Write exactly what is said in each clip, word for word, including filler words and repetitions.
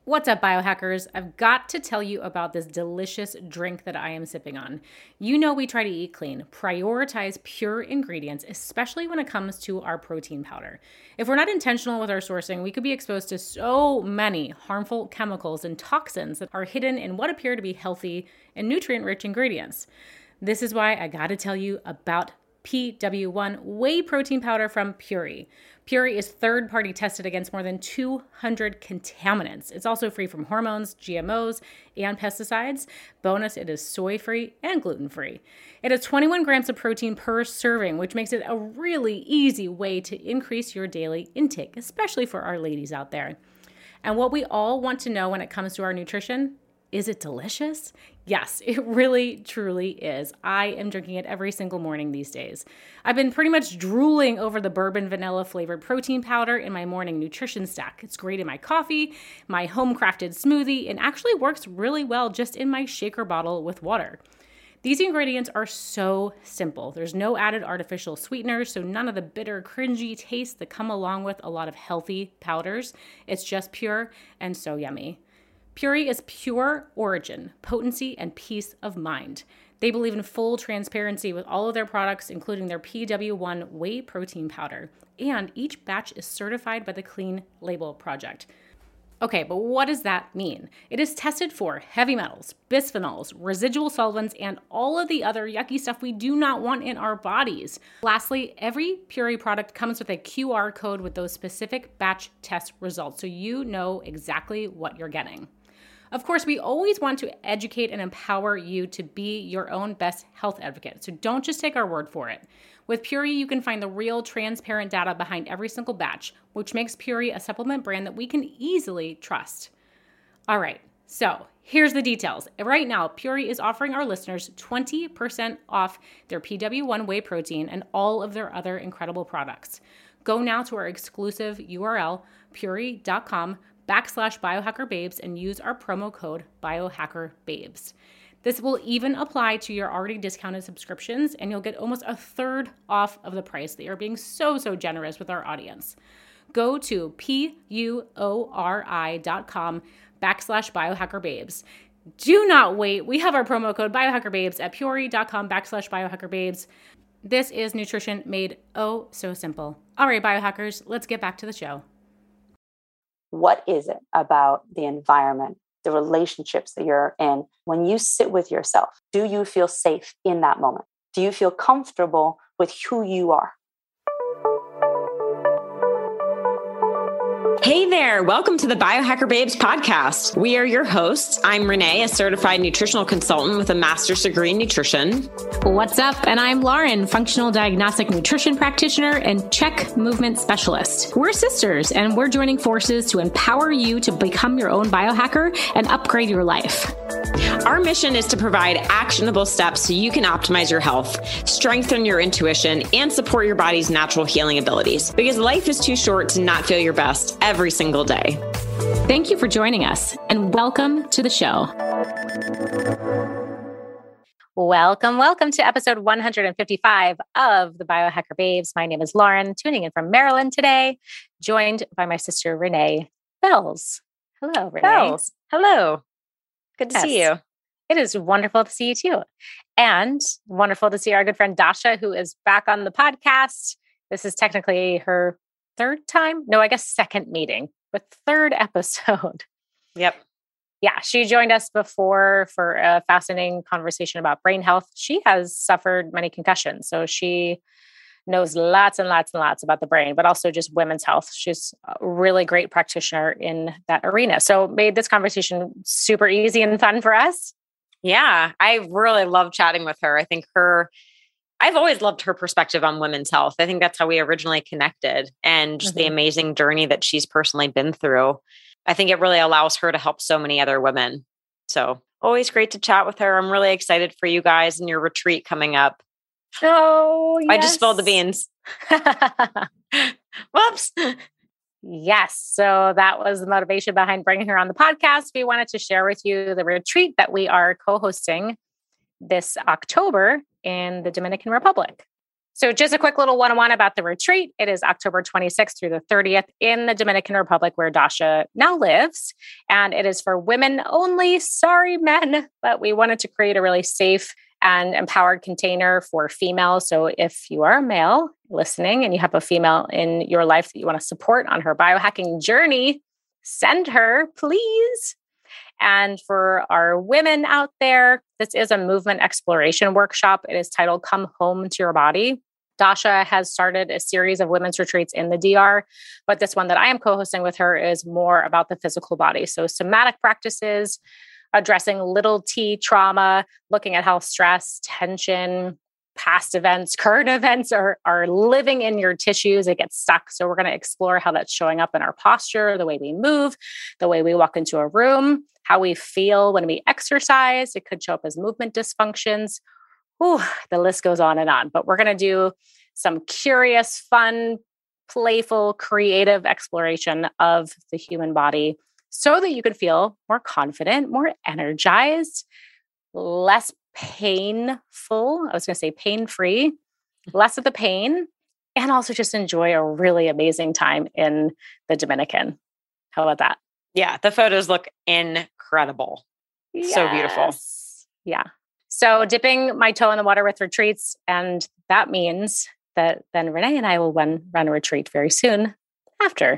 What's up, biohackers? I've got to tell you about this delicious drink that I am sipping on. You know we try to eat clean, prioritize pure ingredients, especially when it comes to our protein powder. If we're not intentional with our sourcing, we could be exposed to so many harmful chemicals and toxins that are hidden in what appear to be healthy and nutrient-rich ingredients. This is why I gotta tell you about P W one whey protein powder from Puori. Puori is third-party tested against more than two hundred contaminants. It's also free from hormones, G M Os, and pesticides. Bonus, it is soy-free and gluten-free. It has twenty-one grams of protein per serving, which makes it a really easy way to increase your daily intake, especially for our ladies out there. And what we all want to know when it comes to our nutrition, is it delicious? Yes, it really, truly is. I am drinking it every single morning these days. I've been pretty much drooling over the bourbon vanilla flavored protein powder in my morning nutrition stack. It's great in my coffee, my home crafted smoothie, and actually works really well just in my shaker bottle with water. These ingredients are so simple. There's no added artificial sweeteners, so none of the bitter, cringy tastes that come along with a lot of healthy powders. It's just pure and so yummy. Puori is pure origin, potency, and peace of mind. They believe in full transparency with all of their products, including their P W one whey protein powder. And each batch is certified by the Clean Label Project. Okay, but what does that mean? It is tested for heavy metals, bisphenols, residual solvents, and all of the other yucky stuff we do not want in our bodies. Lastly, every Puori product comes with a Q R code with those specific batch test results, so you know exactly what you're getting. Of course, we always want to educate and empower you to be your own best health advocate, so don't just take our word for it. With Puori, you can find the real, transparent data behind every single batch, which makes Puori a supplement brand that we can easily trust. All right, so here's the details. Right now, Puori is offering our listeners twenty percent off their P W one whey protein and all of their other incredible products. Go now to our exclusive U R L, puori.com backslash biohackerbabes, and use our promo code biohackerbabes. This will even apply to your already discounted subscriptions, and you'll get almost a third off of the price. They are being so, so generous with our audience. Go to P-U-O-R-I dot com backslash biohackerbabes. Do not wait. We have our promo code biohackerbabes at puori.com backslash biohackerbabes. This is nutrition made oh so simple. All right, biohackers, let's get back to the show. What is it about the environment, the relationships that you're in? When you sit with yourself, do you feel safe in that moment? Do you feel comfortable with who you are? Hey there, welcome to the Biohacker Babes podcast. We are your hosts. I'm Renee, a certified nutritional consultant with a master's degree in nutrition. What's up? And I'm Lauren, functional diagnostic nutrition practitioner and check movement specialist. We're sisters, and we're joining forces to empower you to become your own biohacker and upgrade your life. Our mission is to provide actionable steps so you can optimize your health, strengthen your intuition, and support your body's natural healing abilities. Because life is too short to not feel your best every single day. Thank you for joining us, and welcome to the show. Welcome, welcome to episode one hundred fifty-five of the Biohacker Babes. My name is Lauren, tuning in from Maryland today, joined by my sister, Renee Bells. Hello, Renee. Bells. Hello. Good to yes. see you. It is wonderful to see you too. And wonderful to see our good friend Dasha, who is back on the podcast. This is technically her third time. No, I guess second meeting, but third episode. Yep. Yeah, she joined us before for a fascinating conversation about brain health. She has suffered many concussions, so she knows lots and lots and lots about the brain, but also just women's health. She's a really great practitioner in that arena. So made this conversation super easy and fun for us. Yeah, I really love chatting with her. I think her, I've always loved her perspective on women's health. I think that's how we originally connected, and just mm-hmm. the amazing journey that she's personally been through. I think it really allows her to help so many other women. So always great to chat with her. I'm really excited for you guys and your retreat coming up. Oh, yes. I just spilled the beans. Whoops. Yes. So that was the motivation behind bringing her on the podcast. We wanted to share with you the retreat that we are co-hosting this October in the Dominican Republic. So just a quick little one-on-one about the retreat. It is October twenty-sixth through the thirtieth in the Dominican Republic where Dasha now lives. And it is for women only. Sorry, men, but we wanted to create a really safe and empowered container for females. So if you are a male listening and you have a female in your life that you want to support on her biohacking journey, send her, please. And for our women out there, this is a movement exploration workshop. It is titled Come Home to Your Body. Dasha has started a series of women's retreats in the D R, but this one that I am co-hosting with her is more about the physical body. So somatic practices, addressing little t trauma, looking at how stress, tension, past events, current events are, are living in your tissues. It gets stuck. So we're going to explore how that's showing up in our posture, the way we move, the way we walk into a room, how we feel when we exercise. It could show up as movement dysfunctions. Ooh, the list goes on and on. But we're going to do some curious, fun, playful, creative exploration of the human body so that you can feel more confident, more energized, less painful. I was going to say pain-free, less of the pain, and also just enjoy a really amazing time in the Dominican. How about that? Yeah, the photos look incredible. Yes. So beautiful. Yeah. So dipping my toe in the water with retreats, and that means that then Renee and I will run, run a retreat very soon after.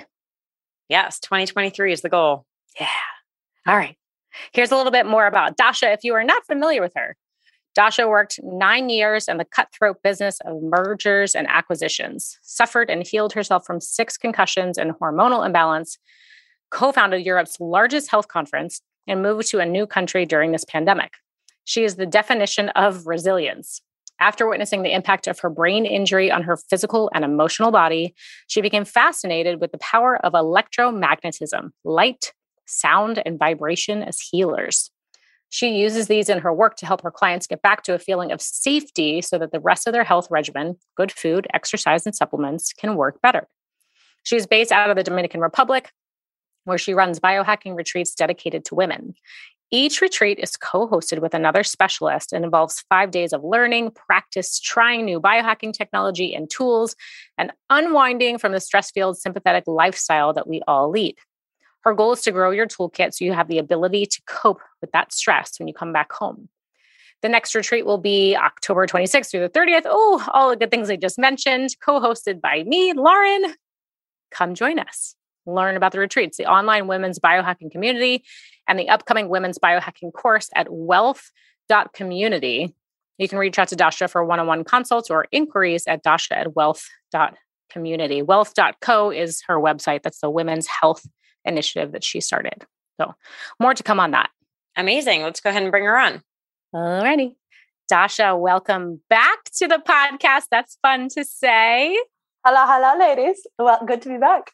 Yes, twenty twenty-three is the goal. Yeah. All right. Here's a little bit more about Dasha. If you are not familiar with her, Dasha worked nine years in the cutthroat business of mergers and acquisitions, suffered and healed herself from six concussions and hormonal imbalance, co-founded Europe's largest health conference, and moved to a new country during this pandemic. She is the definition of resilience. After witnessing the impact of her brain injury on her physical and emotional body, she became fascinated with the power of electromagnetism, light, sound, and vibration as healers. She uses these in her work to help her clients get back to a feeling of safety so that the rest of their health regimen, good food, exercise, and supplements can work better. She is based out of the Dominican Republic, where she runs biohacking retreats dedicated to women. Each retreat is co-hosted with another specialist and involves five days of learning, practice, trying new biohacking technology and tools, and unwinding from the stress-filled sympathetic lifestyle that we all lead. Her goal is to grow your toolkit so you have the ability to cope with that stress when you come back home. The next retreat will be October twenty-sixth through the thirtieth. Oh, all the good things I just mentioned, co-hosted by me, Lauren. Come join us. Learn about the retreats, the online women's biohacking community, and the upcoming women's biohacking course at wealth dot community. You can reach out to Dasha for one-on-one consults or inquiries at dasha at wealth dot community. wealth dot co is her website. That's the women's health initiative that she started. So more to come on that. Amazing. Let's go ahead and bring her on. Alrighty. Dasha, welcome back to the podcast. That's fun to say. Hello, hello, ladies. Well, good to be back.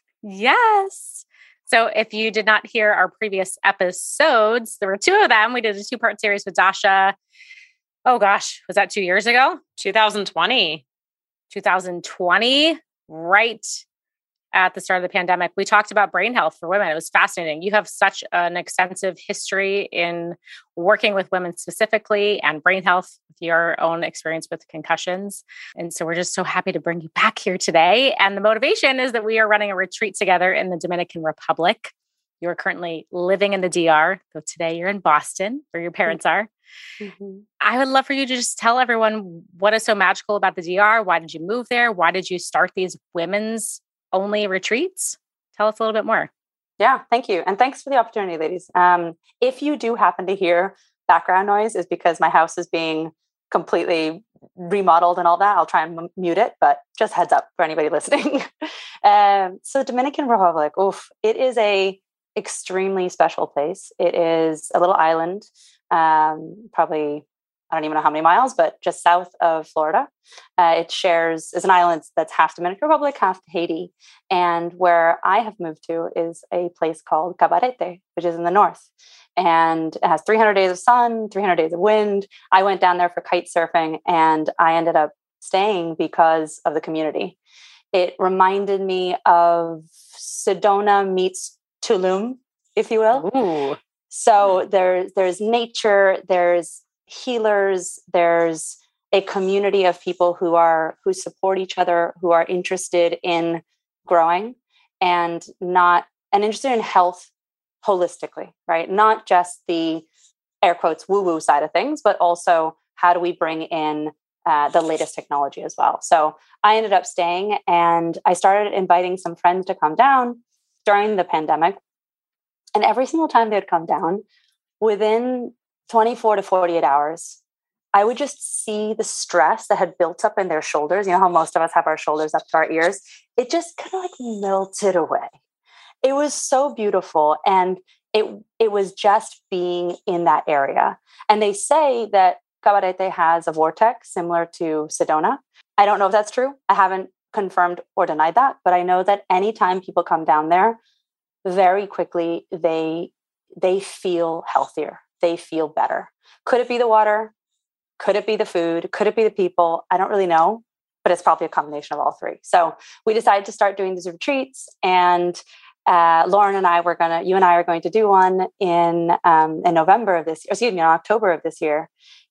Yes. So if you did not hear our previous episodes, there were two of them. We did a two-part series with Dasha. Oh gosh, was that two years ago? twenty twenty. twenty twenty, right at the start of the pandemic. We talked about brain health for women. It was fascinating. You have such an extensive history in working with women specifically and brain health with your own experience with concussions. And so we're just so happy to bring you back here today. And the motivation is that we are running a retreat together in the Dominican Republic. You are currently living in the D R, so today you're in Boston, where your parents are. Mm-hmm. I would love for you to just tell everyone what is so magical about the D R. Why did you move there? Why did you start these women's only retreats? Tell us a little bit more. Yeah, thank you. And thanks for the opportunity, ladies. Um, if you do happen to hear background noise, is because my house is being completely remodeled and all that. I'll try and m- mute it, but just heads up for anybody listening. um, so Dominican Republic, oof, it is a extremely special place. It is a little island, um, probably, I don't even know how many miles, but just south of Florida. Uh, it shares, is an island that's half Dominican Republic, half Haiti. And where I have moved to is a place called Cabarete, which is in the north. And it has three hundred days of sun, three hundred days of wind. I went down there for kite surfing and I ended up staying because of the community. It reminded me of Sedona meets Tulum, if you will. Ooh. So there, there's nature, there's healers, there's a community of people who are who support each other, who are interested in growing and not and interested in health holistically, right? Not just the air quotes woo-woo side of things, but also how do we bring in uh, the latest technology as well. So I ended up staying, and I started inviting some friends to come down during the pandemic. And every single time they'd come down, within twenty-four to forty-eight hours, I would just see the stress that had built up in their shoulders. You know how most of us have our shoulders up to our ears? It just kind of like melted away. It was so beautiful. And it it was just being in that area. And they say that Cabarete has a vortex similar to Sedona. I don't know if that's true. I haven't confirmed or denied that, but I know that anytime people come down there, very quickly they they feel healthier. They feel better. Could it be the water? Could it be the food? Could it be the people? I don't really know, but it's probably a combination of all three. So we decided to start doing these retreats, and uh, Lauren and I were gonna, you and I are going to do one in um, in November of this year, excuse me, in October of this year.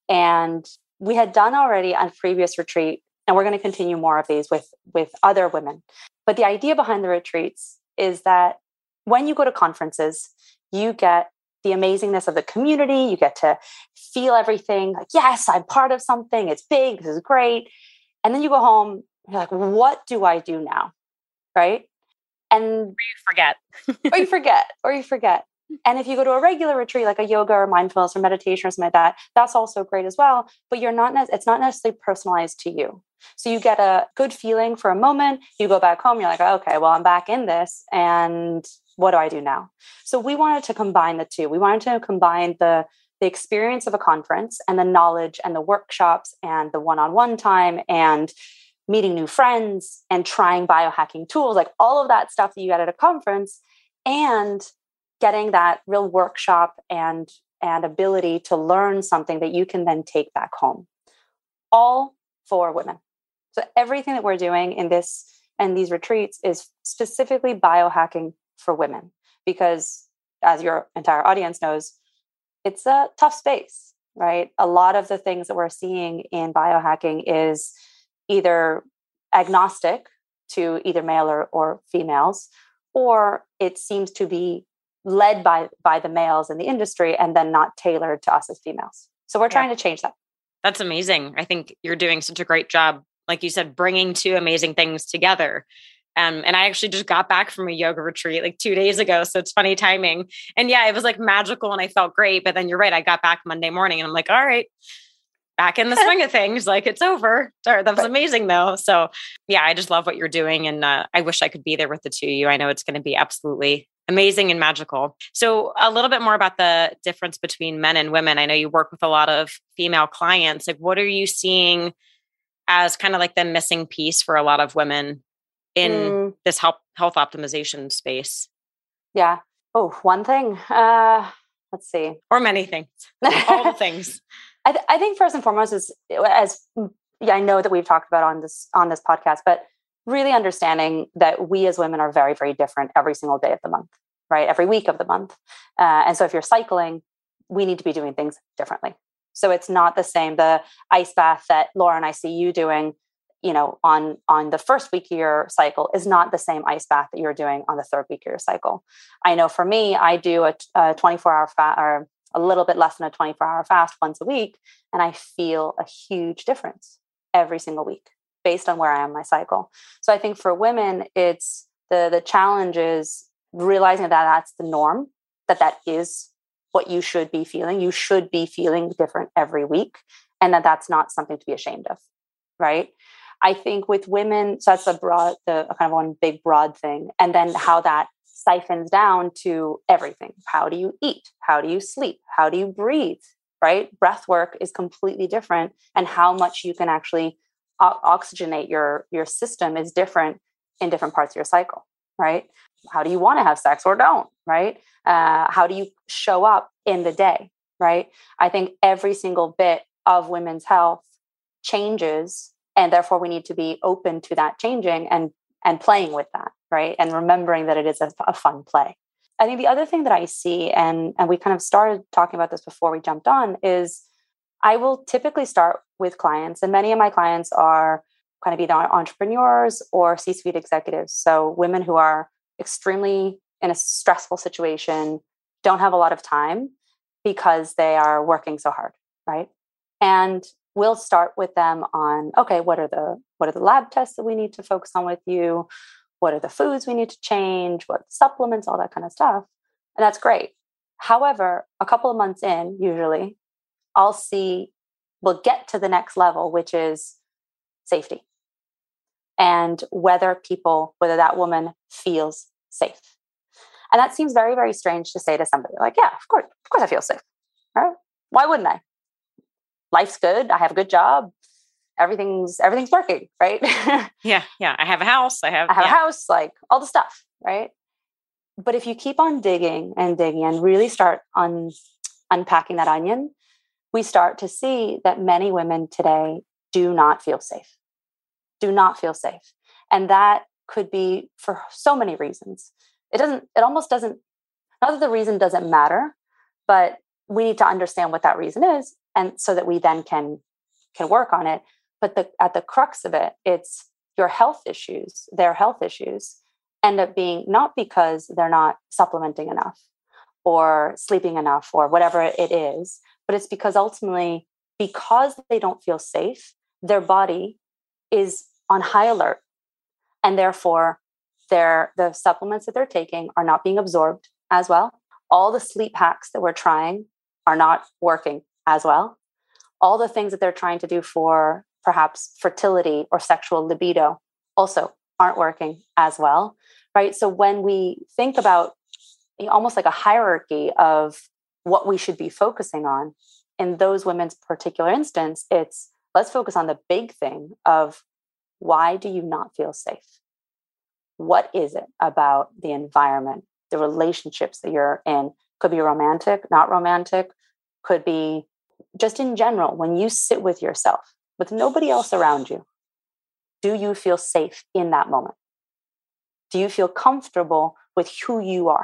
And we had done already a previous retreat, and we're going to continue more of these with with other women. But the idea behind the retreats is that when you go to conferences, you get the amazingness of the community. You get to feel everything like, yes, I'm part of something. It's big. This is great. And then you go home, you're like, what do I do now? Right. And or you forget, or you forget, or you forget. And if you go to a regular retreat, like a yoga or mindfulness or meditation or something like that, that's also great as well. But you're not, ne- it's not necessarily personalized to you. So you get a good feeling for a moment. You go back home. You're like, okay, well, I'm back in this. And what do I do now? So we wanted to combine the two. We wanted to combine the, the experience of a conference and the knowledge and the workshops and the one-on-one time and meeting new friends and trying biohacking tools, like all of that stuff that you get at a conference, and getting that real workshop and, and ability to learn something that you can then take back home, all for women. So everything that we're doing in this and these retreats is specifically biohacking for women, because as your entire audience knows, it's a tough space, right? A lot of the things that we're seeing in biohacking is either agnostic to either male or, or females, or it seems to be led by, by the males in the industry and then not tailored to us as females. So we're trying yeah. to change that. That's amazing. I think you're doing such a great job, like you said, bringing two amazing things together. Um, and I actually just got back from a yoga retreat like two days ago. So it's funny timing. And yeah, it was like magical and I felt great. But then you're right. I got back Monday morning and I'm like, all right, back in the swing of things. Like it's over. That was amazing though. So yeah, I just love what you're doing. And uh, I wish I could be there with the two of you. I know it's going to be absolutely amazing and magical. So a little bit more about the difference between men and women. I know you work with a lot of female clients. Like what are you seeing as kind of like the missing piece for a lot of women in mm. this health health optimization space? Yeah. Oh, one thing. Uh, let's see. Or many things. All the things. I, th- I think first and foremost is, as yeah, I know that we've talked about on this on this podcast, but really understanding that we as women are very, very different every single day of the month, right? Every week of the month. Uh, and so if you're cycling, we need to be doing things differently. So it's not the same. The ice bath that Laura and I see you doing, you know, on, on the first week of your cycle is not the same ice bath that you're doing on the third week of your cycle. I know for me, I do a, a twenty-four hour fast, or a little bit less than a twenty-four hour fast once a week. And I feel a huge difference every single week based on where I am in my cycle. So I think for women, it's the, the challenge is realizing that that's the norm, that that is what you should be feeling. You should be feeling different every week, and that that's not something to be ashamed of, right? I think with women, so that's a broad, the a kind of one big broad thing. And then how that siphons down to everything. How do you eat? How do you sleep? How do you breathe, right? Breath work is completely different. And how much you can actually o- oxygenate your, your system is different in different parts of your cycle, right? How do you want to have sex or don't, right? Uh, how do you show up in the day, right? I think every single bit of women's health changes, and therefore we need to be open to that changing and and playing with that, right? And remembering that it is a, a fun play. I think the other thing that I see, and and we kind of started talking about this before we jumped on, is I will typically start with clients, and many of my clients are kind of either entrepreneurs or C-suite executives. So women who are extremely in a stressful situation, don't have a lot of time because they are working so hard, right? And we'll start with them on, okay, what are the what are the lab tests that we need to focus on with you? What are the foods we need to change? What supplements, all that kind of stuff. And that's great. However, a couple of months in, usually, I'll see, we'll get to the next level, which is safety. And whether people, whether that woman feels safe. And that seems very, very strange to say to somebody like, yeah, of course, of course I feel safe. Right? Why wouldn't I? Life's good. I have a good job. Everything's, everything's working, right? yeah. Yeah. I have a house. I have, I have yeah. a house, like all the stuff, right? But if you keep on digging and digging and really start un- unpacking that onion, we start to see that many women today do not feel safe, do not feel safe. And that could be for so many reasons. It doesn't, it almost doesn't, not that the reason doesn't matter, but we need to understand what that reason is. And so that we then can, can work on it. But the, at the crux of it, it's your health issues, their health issues end up being not because they're not supplementing enough or sleeping enough or whatever it is, but it's because ultimately, because they don't feel safe, their body is on high alert. And therefore, their, the supplements that they're taking are not being absorbed as well. All the sleep hacks that we're trying are not working as well. All the things that they're trying to do for perhaps fertility or sexual libido also aren't working as well, right? So when we think about almost like a hierarchy of what we should be focusing on, in those women's particular instance, it's let's focus on the big thing of why do you not feel safe? What is it about the environment, the relationships that you're in? Could be romantic, not romantic, could be just in general, when you sit with yourself, with nobody else around you, do you feel safe in that moment? Do you feel comfortable with who you are?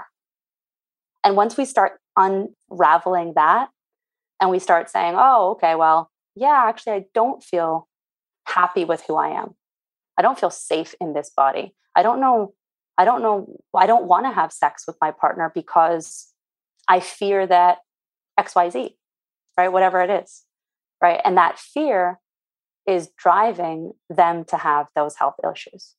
And once we start unraveling that and we start saying, oh, okay, well, yeah, actually, I don't feel happy with who I am. I don't feel safe in this body. I don't know. I don't know. I don't want to have sex with my partner because I fear that X Y Z, right? Whatever it is, right? And that fear is driving them to have those health issues.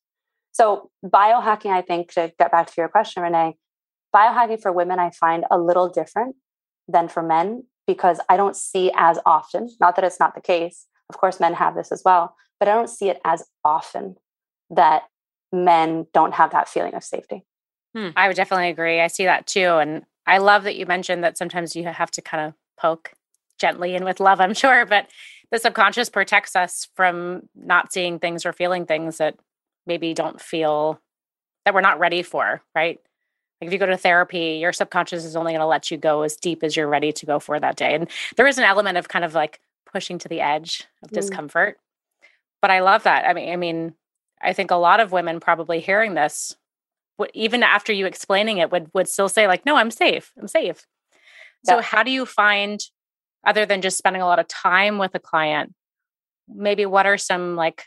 So biohacking, I think, to get back to your question, Renee, biohacking for women, I find a little different than for men because I don't see as often, not that it's not the case. Of course, men have this as well, but I don't see it as often that men don't have that feeling of safety. Hmm. I would definitely agree. I see that too. And I love that you mentioned that sometimes you have to kind of poke gently and with love, I'm sure, but the subconscious protects us from not seeing things or feeling things that maybe don't feel that we're not ready for, right? Like if you go to therapy, your subconscious is only going to let you go as deep as you're ready to go for that day. And there is an element of kind of like pushing to the edge of discomfort. Mm. But I love that. I mean, I mean, I think a lot of women probably hearing this, w- even after you explaining it, would would still say like, no, I'm safe. I'm safe. So yeah. How do you find, other than just spending a lot of time with a client, maybe what are some like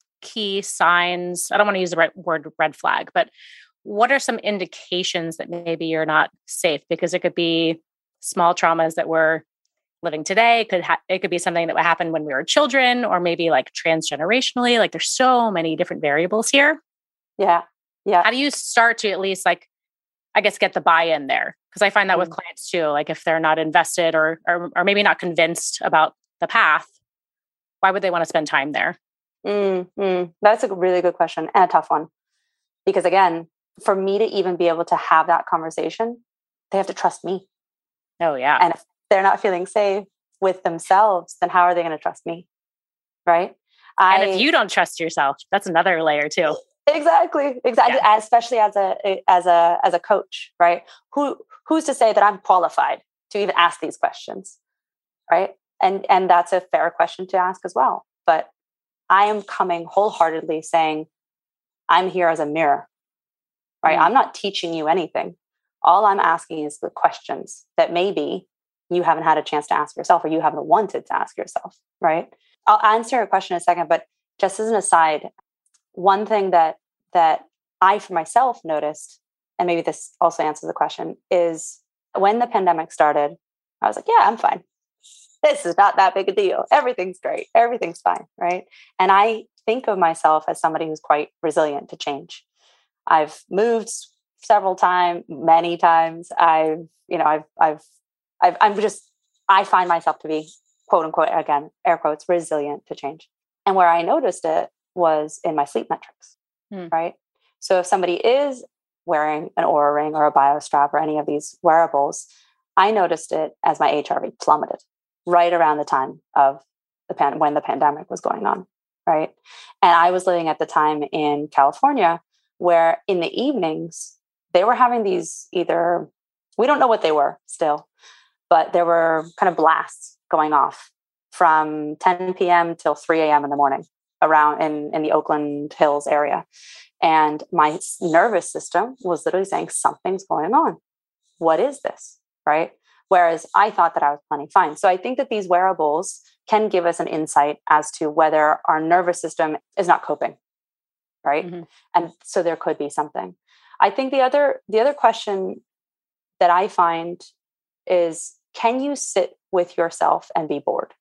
key signs? I don't want to use the right word red flag, but what are some indications that maybe you're not safe? Because it could be small traumas that we're living today. It could ha- it could be something that would happen when we were children, or maybe like transgenerationally. Like there's so many different variables here. Yeah. Yeah. How do you start to at least like, I guess, get the buy-in there? Because I find that mm. with clients too, like if they're not invested or, or or maybe not convinced about the path, why would they want to spend time there? Mm, mm. That's a really good question and a tough one. Because again, for me to even be able to have that conversation, they have to trust me. Oh, yeah. And if they're not feeling safe with themselves, then how are they going to trust me? Right? And I, if you don't trust yourself, that's another layer too. Exactly. Exactly. Yeah. Especially as a as a as a coach, right? Who who's to say that I'm qualified to even ask these questions? Right. And and that's a fair question to ask as well. But I am coming wholeheartedly saying, I'm here as a mirror. Right. Mm. I'm not teaching you anything. All I'm asking is the questions that maybe you haven't had a chance to ask yourself, or you haven't wanted to ask yourself, right? I'll answer your question in a second, but just as an aside, one thing that that I for myself noticed, and maybe this also answers the question, is when the pandemic started, I was like, yeah, I'm fine. This is not that big a deal. Everything's great. Everything's fine, right? And I think of myself as somebody who's quite resilient to change. I've moved several times, many times. I've, you know, I've, I've, I've, I'm just, I find myself to be, quote unquote, again, air quotes, resilient to change. And where I noticed it was in my sleep metrics, hmm. right? So if somebody is wearing an Oura ring or a BioStrap or any of these wearables, I noticed it as my H R V plummeted right around the time of the pan- when the pandemic was going on, right? And I was living at the time in California, where in the evenings, they were having these either, we don't know what they were still, but there were kind of blasts going off from ten p.m. till three a.m. in the morning around in, in the Oakland Hills area. And my nervous system was literally saying, something's going on. What is this, right? Whereas I thought that I was plenty fine. So I think that these wearables can give us an insight as to whether our nervous system is not coping, right? Mm-hmm. And so there could be something. I think the other the other question that I find is, can you sit with yourself and be bored?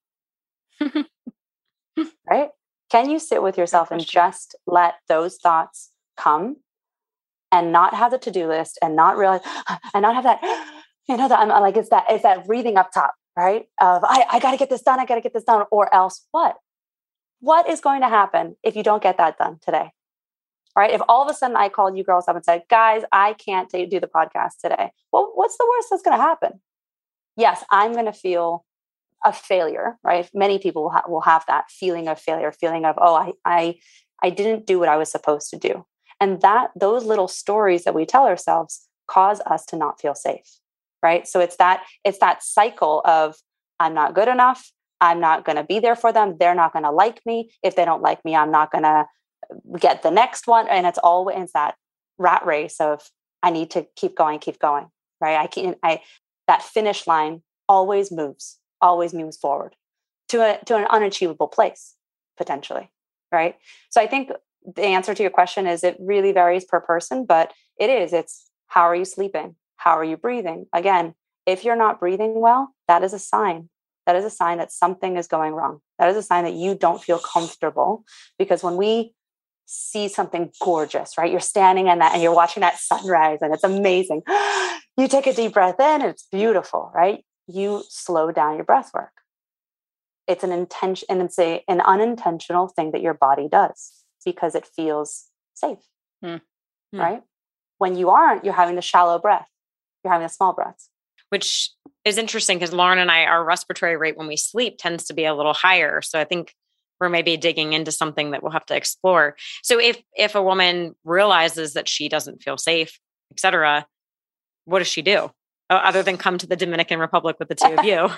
Right? Can you sit with yourself and just let those thoughts come and not have the to-do list and not realize and not have that, you know, that I'm like, it's that, it's that breathing up top, right? Of I, I got to get this done. I got to get this done, or else what? What is going to happen if you don't get that done today? All right. If all of a sudden I called you girls up and said, guys, I can't t- do the podcast today. Well, what's the worst that's going to happen? Yes, I'm going to feel a failure, right? Many people will, ha- will have that feeling of failure, feeling of, oh, I, I, I didn't do what I was supposed to do. And that those little stories that we tell ourselves cause us to not feel safe, right? So it's that, it's that cycle of, I'm not good enough. I'm not going to be there for them. They're not going to like me. If they don't like me, I'm not going to get the next one. And it's always that rat race of, I need to keep going, keep going, right? I can't, I, that finish line always moves, always moves forward to a, to an unachievable place, potentially, right? So I think the answer to your question is it really varies per person, but it is, it's how are you sleeping? How are you breathing? Again, if you're not breathing well, that is a sign. That is a sign that something is going wrong. That is a sign that you don't feel comfortable, because when we see something gorgeous, right? You're standing in that and you're watching that sunrise and it's amazing. You take a deep breath in and it's beautiful, right? You slow down your breath work. It's an intention, and it's a, an unintentional thing that your body does because it feels safe, mm. right? When you aren't, you're having the shallow breath. You're having the small breaths. Which is interesting because Lauren and I, our respiratory rate when we sleep tends to be a little higher. So I think we're maybe digging into something that we'll have to explore. So if if a woman realizes that she doesn't feel safe, et cetera, what does she do? Other than come to the Dominican Republic with the two of you.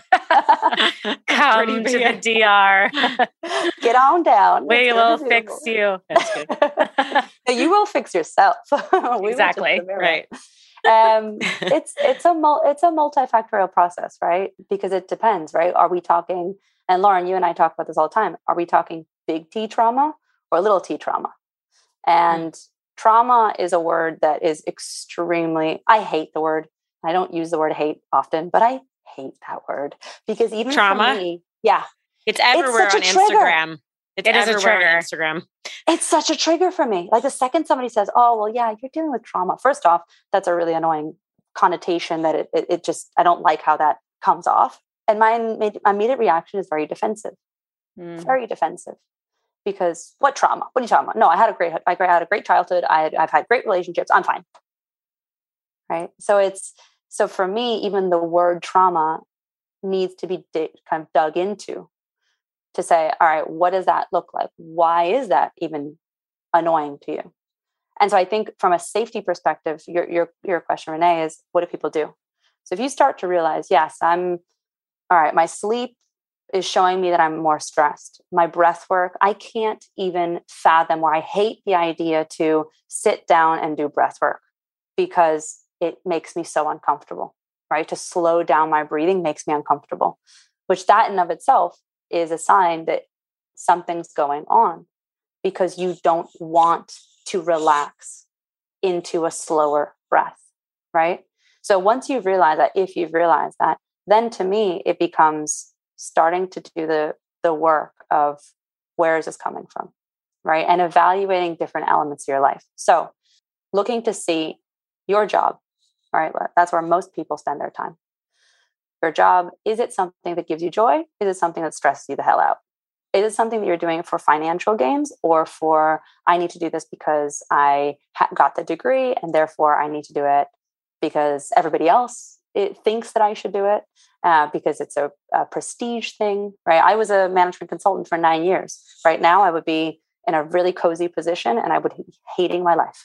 Come to the D R. Get on down. We will fix you. That's good. You will fix yourself. Exactly. Right. um, it's it's a mul- it's a multifactorial process, right? Because it depends, right? Are we talking? And Lauren, you and I talk about this all the time. Are we talking big T trauma or little T trauma? And mm. trauma is a word that is extremely. I hate the word. I don't use the word hate often, but I hate that word because even trauma, for me, yeah, it's everywhere it's on Instagram. It's it is a trigger on Instagram. It's such a trigger for me. Like the second somebody says, "Oh, well, yeah, you're dealing with trauma." First off, that's a really annoying connotation that it it, it just I don't like how that comes off. And my immediate reaction is very defensive, mm. very defensive. Because what trauma? What are you talking about? No, I had a great, I had a great childhood. I had, I've had great relationships. I'm fine. Right. So it's, so for me, even the word trauma needs to be di- kind of dug into to say, all right, what does that look like? Why is that even annoying to you? And so I think from a safety perspective, your, your, your question, Renee, is what do people do? So if you start to realize, yes, I'm, all right, my sleep is showing me that I'm more stressed. My breath work, I can't even fathom, or I hate the idea to sit down and do breath work because it makes me so uncomfortable, right? To slow down my breathing makes me uncomfortable, which that in of itself is a sign that something's going on because you don't want to relax into a slower breath, right? So once you've realized that, if you've realized that, then to me, it becomes starting to do the, the work of where is this coming from, right? And evaluating different elements of your life. So looking to see your job, right? That's where most people spend their time. Your job, is it something that gives you joy? Is it something that stresses you the hell out? Is it something that you're doing for financial gains or for, I need to do this because I ha- got the degree and therefore I need to do it because everybody else it thinks that I should do it uh, because it's a, a prestige thing, right? I was a management consultant for nine years. Right now I would be in a really cozy position and I would be hating my life.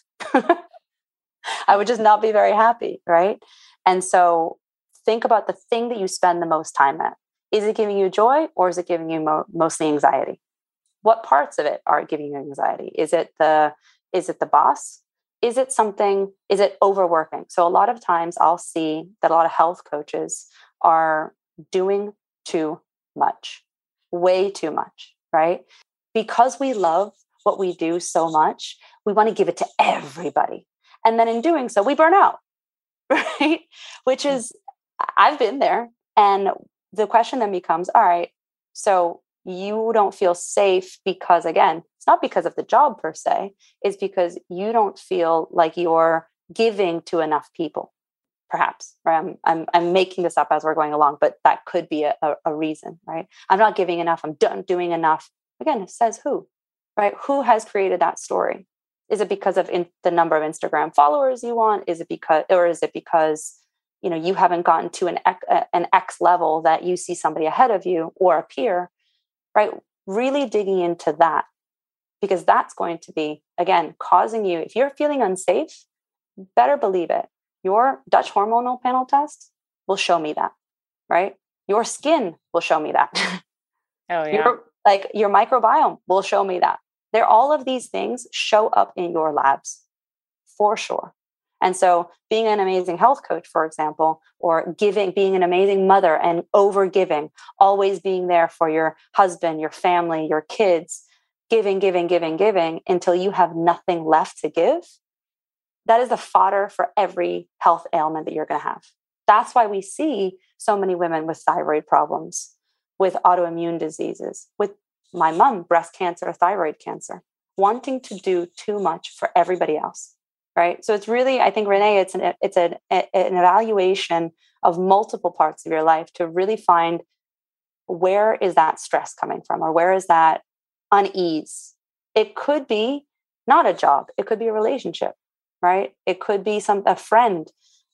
I would just not be very happy, right? And so think about the thing that you spend the most time at. Is it giving you joy or is it giving you mo- mostly anxiety? What parts of it are giving you anxiety? Is it the is it the boss? Is it something, is it overworking? So a lot of times I'll see that a lot of health coaches are doing too much, way too much, right? Because we love what we do so much, we want to give it to everybody. And then in doing so, we burn out, right? Which is, I've been there. And the question then becomes, all right, so you don't feel safe because, again, it's not because of the job per se, it's because you don't feel like you're giving to enough people, perhaps, right? I'm, I'm, I'm making this up as we're going along, but that could be a, a, a reason, right? I'm not giving enough. I'm done doing enough. Again, it says who, right? Who has created that story? Is it because of in, the number of Instagram followers you want? Is it because, or is it because, you know, you haven't gotten to an X, an X level that you see somebody ahead of you or a peer, right? Really digging into that, because that's going to be, again, causing you, if you're feeling unsafe, better believe it. Your Dutch hormonal panel test will show me that, right? Your skin will show me that. Oh, yeah. Your, like your microbiome will show me that. There, all of these things show up in your labs for sure. And so being an amazing health coach, for example, or giving, being an amazing mother and over giving, always being there for your husband, your family, your kids, giving, giving, giving, giving until you have nothing left to give. That is the fodder for every health ailment that you're going to have. That's why we see so many women with thyroid problems, with autoimmune diseases, with my mom, breast cancer, thyroid cancer, wanting to do too much for everybody else. Right. So it's really, I think, Renee, it's an it's an, an evaluation of multiple parts of your life to really find where is that stress coming from, or where is that unease. It could be not a job. It could be a relationship, right? It could be some a friend.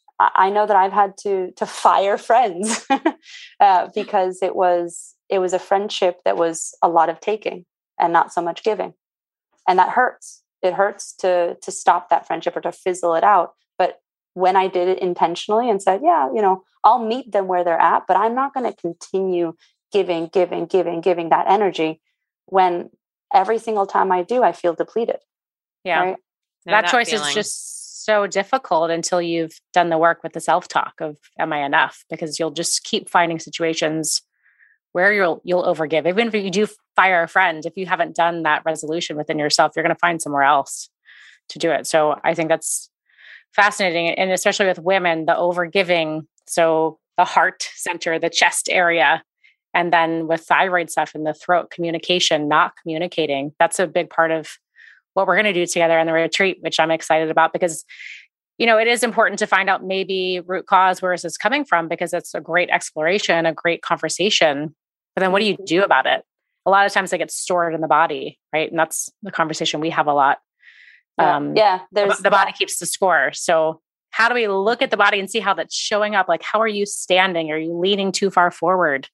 I know that I've had to to fire friends uh, because it was it was a friendship that was a lot of taking and not so much giving, and that hurts. It hurts to to stop that friendship or to fizzle it out. But when I did it intentionally and said, yeah, you know, I'll meet them where they're at, but I'm not going to continue giving, giving, giving, giving that energy when every single time I do, I feel depleted. Yeah. Right? No, that, that choice feeling. is just so difficult until you've done the work with the self-talk of, am I enough? Because you'll just keep finding situations where you'll you'll overgive. Even if you do fire a friend, if you haven't done that resolution within yourself, you're going to find somewhere else to do it. So I think that's fascinating. And especially with women, the overgiving. So the heart center, the chest area, and then with thyroid stuff in the throat, communication, not communicating. That's a big part of what we're going to do together in the retreat, which I'm excited about because, you know, it is important to find out maybe root cause, where is this coming from? Because it's a great exploration, a great conversation. But then what do you do about it? A lot of times it gets stored in the body, right? And that's the conversation we have a lot. Yeah, Um, yeah there's the, the body keeps the score. So how do we look at the body and see how that's showing up? Like, how are you standing? Are you leaning too far forward?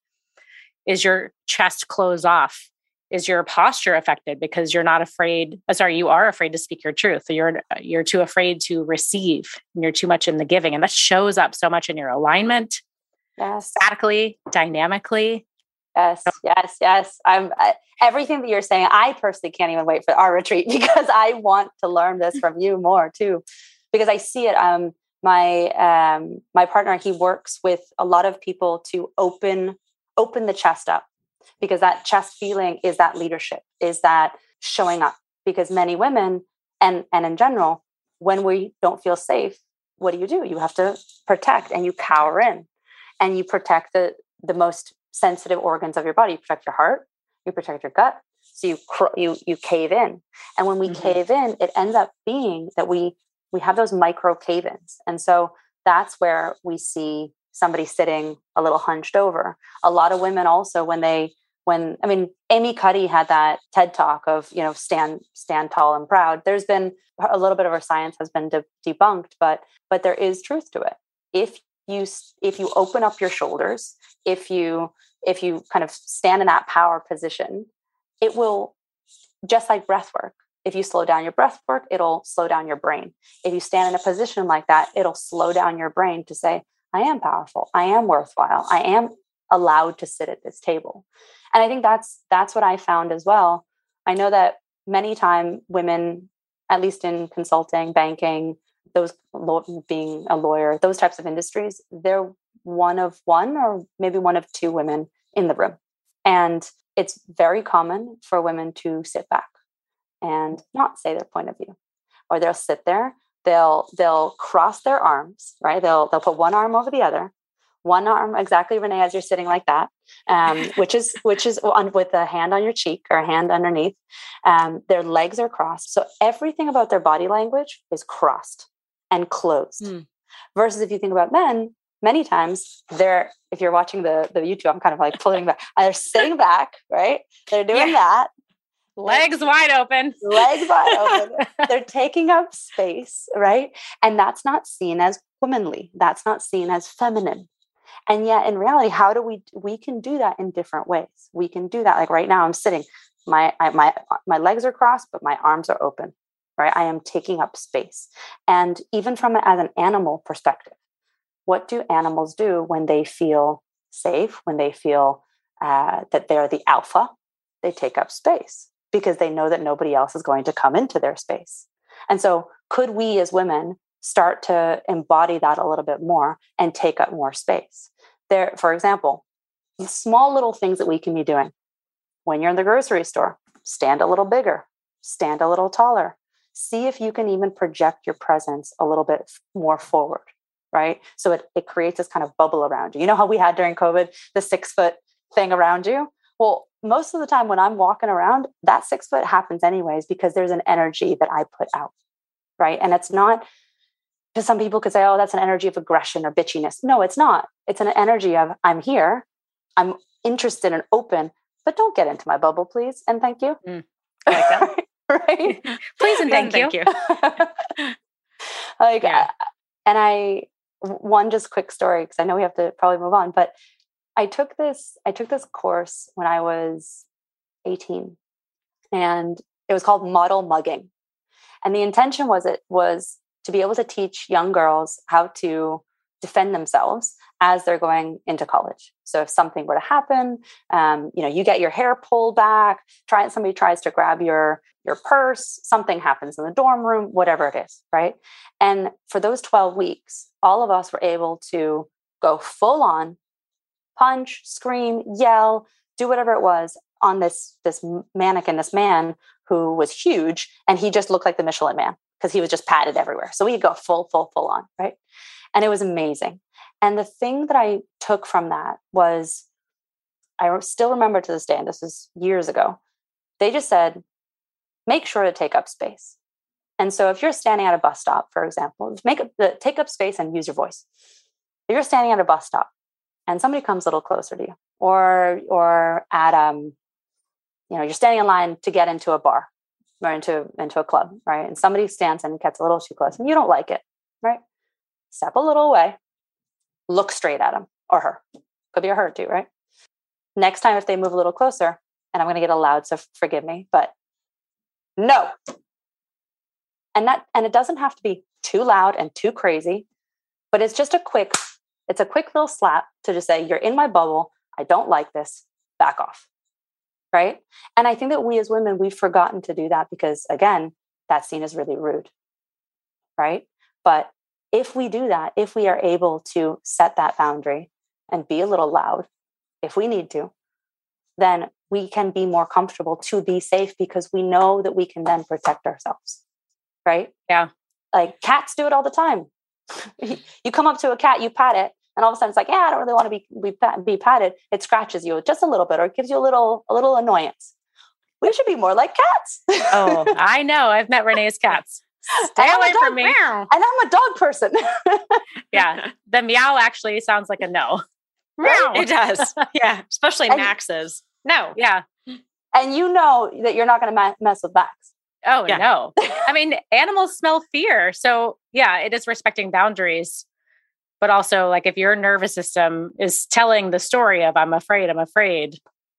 Is your chest closed off? Is your posture affected because you're not afraid? Uh, sorry, you are afraid to speak your truth. So you're you're too afraid to receive, and you're too much in the giving, and that shows up so much in your alignment, yes, statically, dynamically. Yes, yes, yes. I'm I, everything that you're saying. I personally can't even wait for our retreat because I want to learn this from you more too, because I see it. Um, My um, my partner, he works with a lot of people to open open the chest up, because that chest feeling is that leadership, is that showing up. Because many women, and and in general, when we don't feel safe, what do you do? You have to protect, and you cower in, and you protect the the most sensitive organs of your body. You protect your heart, you protect your gut, so you you you cave in. And when we mm-hmm. cave in, it ends up being that we we have those micro cave-ins. And so that's where we see somebody sitting a little hunched over. A lot of women also, when they when I mean, Amy Cuddy had that TED talk of, you know, stand stand tall and proud. There's been a little bit of our science has been de- debunked, but but there is truth to it. If you if you open up your shoulders, if you if you kind of stand in that power position, it will, just like breath work. If you slow down your breath work, it'll slow down your brain. If you stand in a position like that, it'll slow down your brain to say, I am powerful. I am worthwhile. I am allowed to sit at this table. And I think that's that's what I found as well. I know that many times women, at least in consulting, banking, those being a lawyer, those types of industries, they're one of one or maybe one of two women in the room. And it's very common for women to sit back and not say their point of view. Or they'll sit there, they'll they'll cross their arms, right? They'll they'll put one arm over the other. One arm, exactly, Renee, as you're sitting like that, um, which is which is on, with a hand on your cheek or a hand underneath. Um, their legs are crossed. So everything about their body language is crossed and closed. Mm. Versus if you think about men, many times they're, if you're watching the, the YouTube, I'm kind of like pulling back. They're sitting back, right? They're doing yeah. that. Legs wide open. Legs wide open. They're taking up space, right? And that's not seen as womanly. That's not seen as feminine. And yet in reality, how do we, we can do that in different ways. We can do that. Like right now I'm sitting, my, I, my, my legs are crossed, but my arms are open, right? I am taking up space. And even from it as an animal perspective, what do animals do when they feel safe, when they feel uh, that they're the alpha? They take up space because they know that nobody else is going to come into their space. And so could we as women start to embody that a little bit more and take up more space? There, for example, small little things that we can be doing. When you're in the grocery store, stand a little bigger, stand a little taller. See if you can even project your presence a little bit more forward, right? So it, it creates this kind of bubble around you. You know how we had during COVID, the six foot thing around you? Well, most of the time when I'm walking around, that six foot happens anyways, because there's an energy that I put out, right? And it's not, because some people could say, oh, that's an energy of aggression or bitchiness. No, it's not. It's an energy of, I'm here, I'm interested and open, but don't get into my bubble, please. And thank you. Mm, I like that. Right? Please and thank, thank you. you. like, yeah. I, and I, one just quick story, because I know we have to probably move on, but I took this, I took this course when I was eighteen, and it was called Model Mugging. And the intention was it was to be able to teach young girls how to defend themselves as they're going into college. So if something were to happen, um, you know, you get your hair pulled back, try somebody tries to grab your your purse, something happens in the dorm room, whatever it is, right? And for those twelve weeks, all of us were able to go full on, punch, scream, yell, do whatever it was on this this mannequin, this man who was huge, and he just looked like the Michelin Man because he was just padded everywhere. So we could go full, full, full on, right? And it was amazing. And the thing that I took from that was, I still remember to this day, and this was years ago, they just said, make sure to take up space. And so if you're standing at a bus stop, for example, make up, take up space and use your voice. If you're standing at a bus stop and somebody comes a little closer to you, or or at um, you know, you're standing in line to get into a bar or into into a club, right? And somebody stands and gets a little too close, and you don't like it, right? Step a little away, look straight at him or her. Could be a her too, right? Next time, if they move a little closer, and I'm going to get a loud, so forgive me, but no. And that, and it doesn't have to be too loud and too crazy, but it's just a quick, it's a quick little slap to just say, you're in my bubble. I don't like this. Back off. Right. And I think that we as women, we've forgotten to do that because, again, that's seen as really rude. Right. But if we do that, if we are able to set that boundary and be a little loud, if we need to, then we can be more comfortable to be safe because we know that we can then protect ourselves. Right? Yeah. Like cats do it all the time. You come up to a cat, you pat it, and all of a sudden it's like, yeah, I don't really want to be, be, be patted. It scratches you just a little bit, or it gives you a little, a little annoyance. We should be more like cats. Oh, I know. I've met Renee's cats. Stay away from me. And I'm a dog person. Yeah. The meow actually sounds like a no. Meow. It does. Yeah. Especially and, Max's. No. Yeah. And you know that you're not going to ma- mess with Max. Oh, yeah. no. I mean, animals smell fear. So yeah, it is respecting boundaries. But also, like, if your nervous system is telling the story of I'm afraid, I'm afraid,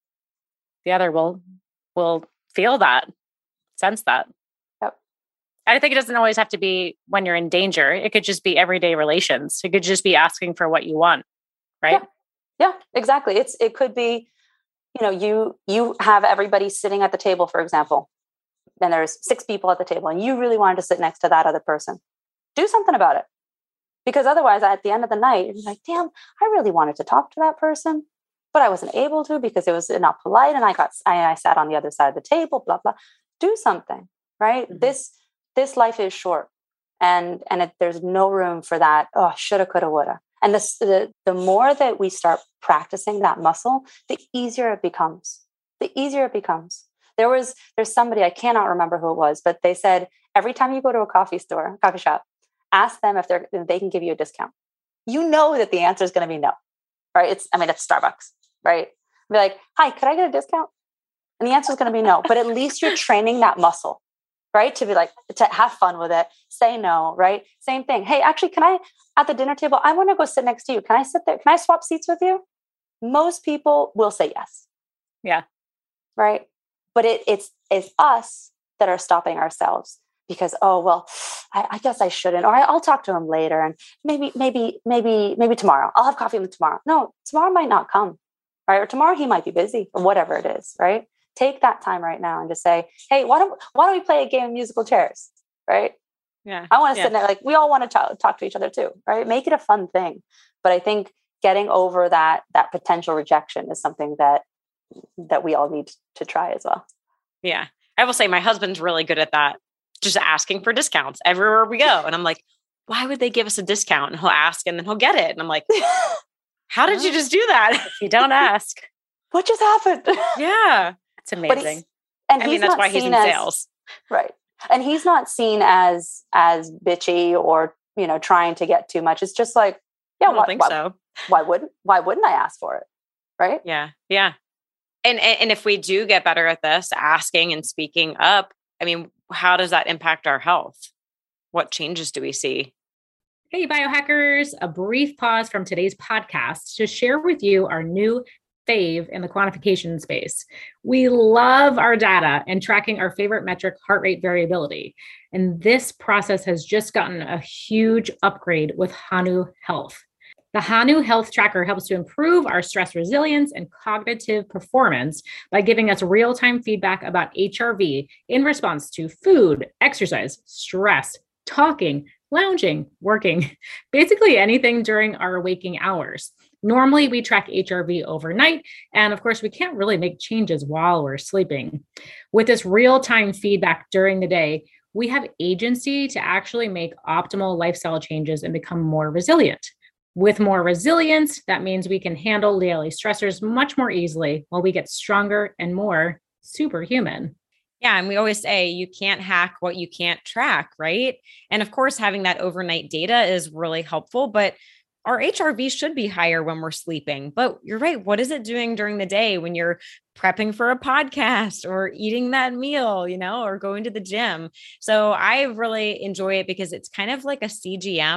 the other will will feel that, sense that. Yep. I think it doesn't always have to be when you're in danger. It could just be everyday relations. It could just be asking for what you want, right? Yeah, yeah, exactly. It's it could be, you know, you you have everybody sitting at the table, for example, and there's six people at the table, and you really wanted to sit next to that other person. Do something about it. Because otherwise, at the end of the night, you're like, damn, I really wanted to talk to that person, but I wasn't able to because it was not polite. And I got, I, I sat on the other side of the table, blah, blah. Do something, right? Mm-hmm. This, this life is short, and, and it, there's no room for that. Oh, shoulda, coulda, woulda. And this, the, the more that we start practicing that muscle, the easier it becomes, the easier it becomes. There was, there's somebody, I cannot remember who it was, but they said, every time you go to a coffee store, coffee shop, ask them if they're if they can give you a discount. You know that the answer is going to be no, right? It's I mean it's Starbucks, right? Be like, hi, could I get a discount? And the answer is going to be no. But at least you're training that muscle, right? To be like to have fun with it, say no, right? Same thing. Hey, actually, can I at the dinner table? I want to go sit next to you. Can I sit there? Can I swap seats with you? Most people will say yes. Yeah, right. But it, it's it's us that are stopping ourselves. Because, oh, well, I, I guess I shouldn't, or I, I'll talk to him later. And maybe, maybe, maybe, maybe tomorrow I'll have coffee with him tomorrow. No, tomorrow might not come. Right. Or tomorrow he might be busy or whatever it is. Right. Take that time right now and just say, hey, why don't, why don't we play a game of musical chairs? Right. Yeah. I want to yeah. sit there. Like we all want to talk, talk to each other too. Right. Make it a fun thing. But I think getting over that, that potential rejection is something that, that we all need to try as well. Yeah. I will say my husband's really good at that. Just asking for discounts everywhere we go. And I'm like, why would they give us a discount? And he'll ask and then he'll get it. And I'm like, how did you just do that? If you don't ask. What just happened? Yeah. It's amazing. And I mean, that's why he's in as, sales. Right. And he's not seen as, as bitchy or, you know, trying to get too much. It's just like, yeah, I don't why, think why, so. Why wouldn't, why wouldn't I ask for it? Right. Yeah. Yeah. And, and, and if we do get better at this, asking and speaking up, I mean, how does that impact our health? What changes do we see? Hey, biohackers, a brief pause from today's podcast to share with you our new fave in the quantification space. We love our data and tracking our favorite metric, heart rate variability. And this process has just gotten a huge upgrade with Hanu Health. The Hanu Health Tracker helps to improve our stress resilience and cognitive performance by giving us real-time feedback about H R V in response to food, exercise, stress, talking, lounging, working, basically anything during our waking hours. Normally, we track H R V overnight, and of course, we can't really make changes while we're sleeping. With this real-time feedback during the day, we have agency to actually make optimal lifestyle changes and become more resilient. With more resilience, that means we can handle daily stressors much more easily while we get stronger and more superhuman. Yeah. And we always say you can't hack what you can't track, right? And of course, having that overnight data is really helpful, but our H R V should be higher when we're sleeping. But you're right. What is it doing during the day when you're prepping for a podcast or eating that meal, you know, or going to the gym? So I really enjoy it because it's kind of like a C G M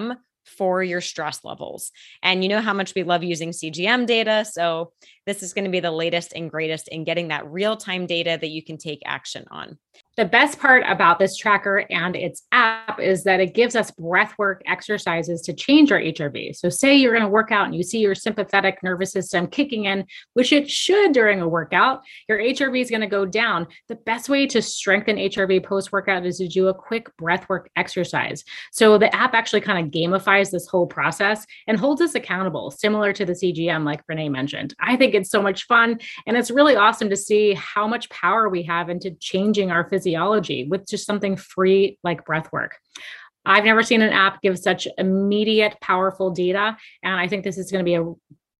for your stress levels. And you know how much we love using C G M data. So this is going to be the latest and greatest in getting that real-time data that you can take action on. The best part about this tracker and its app is that it gives us breathwork exercises to change our H R V. So say you're going to work out and you see your sympathetic nervous system kicking in, which it should during a workout, your H R V is going to go down. The best way to strengthen H R V post-workout is to do a quick breathwork exercise. So the app actually kind of gamifies this whole process and holds us accountable, similar to the C G M, like Renee mentioned. I think it's so much fun, and it's really awesome to see how much power we have into changing our physiology physiology with just something free like breath work. I've never seen an app give such immediate, powerful data. And I think this is going to be a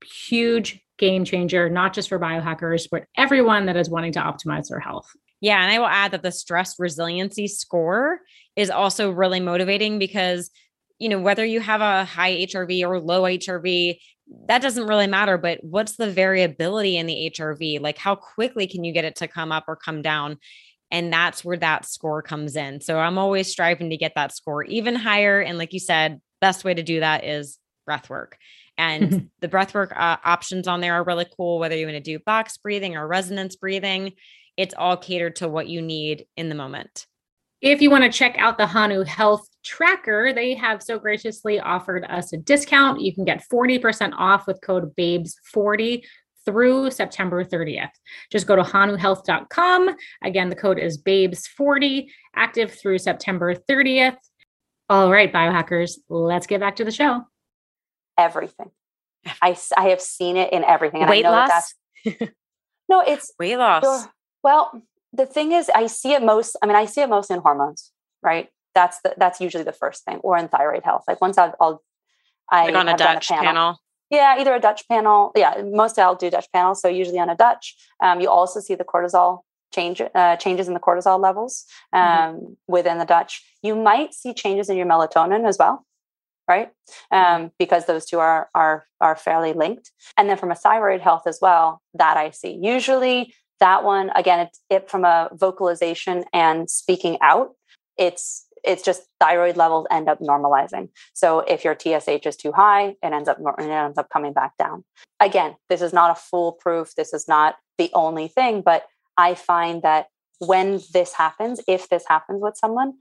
huge game changer, not just for biohackers, but everyone that is wanting to optimize their health. Yeah. And I will add that the stress resiliency score is also really motivating because, you know, whether you have a high H R V or low H R V, that doesn't really matter, but what's the variability in the H R V? Like how quickly can you get it to come up or come down? And that's where that score comes in. So I'm always striving to get that score even higher. And like you said, best way to do that is breath work. And the breath work uh, options on there are really cool, whether you want to do box breathing or resonance breathing. It's all catered to what you need in the moment. If you want to check out the Hanu Health Tracker, they have so graciously offered us a discount. You can get forty percent off with code babes forty through September thirtieth. Just go to hanu health dot com. Again, the code is babes forty, active through September thirtieth. All right, biohackers, let's get back to the show. Everything. I, I have seen it in everything. And Weight I know loss? That that's, no, it's weight loss. Well, the thing is, I see it most, I mean, I see it most in hormones, right? That's the, that's usually the first thing, or in thyroid health. Like once I've, I'll, I like on a Dutch a panel. panel. Yeah, either a Dutch panel. Yeah, most I'll do Dutch panels. So usually on a Dutch, um, you also see the cortisol change, uh, changes in the cortisol levels um, mm-hmm. within the Dutch. You might see changes in your melatonin as well, right? Um, because those two are are are fairly linked. And then from a thyroid health as well, that I see. Usually that one, again, it, it from a vocalization and speaking out, it's it's just thyroid levels end up normalizing. So if your T S H is too high, it ends up it ends up coming back down. Again, this is not a foolproof. This is not the only thing, but I find that when this happens, if this happens with someone,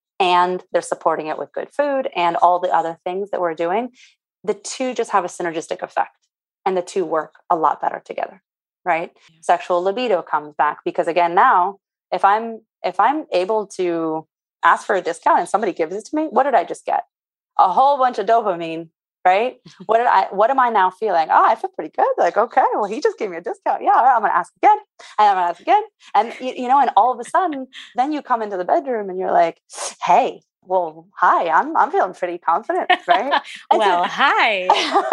and they're supporting it with good food and all the other things that we're doing, the two just have a synergistic effect, and the two work a lot better together, right? Yeah. Sexual libido comes back because again, now if I'm if I'm able to ask for a discount and somebody gives it to me, what did I just get? A whole bunch of dopamine, right? What did I, what am I now feeling? Oh, I feel pretty good. Like, okay, well, he just gave me a discount. Yeah. All right, I'm going to ask again. And I'm going to ask again. And you, you know, and all of a sudden then you come into the bedroom and you're like, hey, well, hi, I'm, I'm feeling pretty confident. Right. well, hi.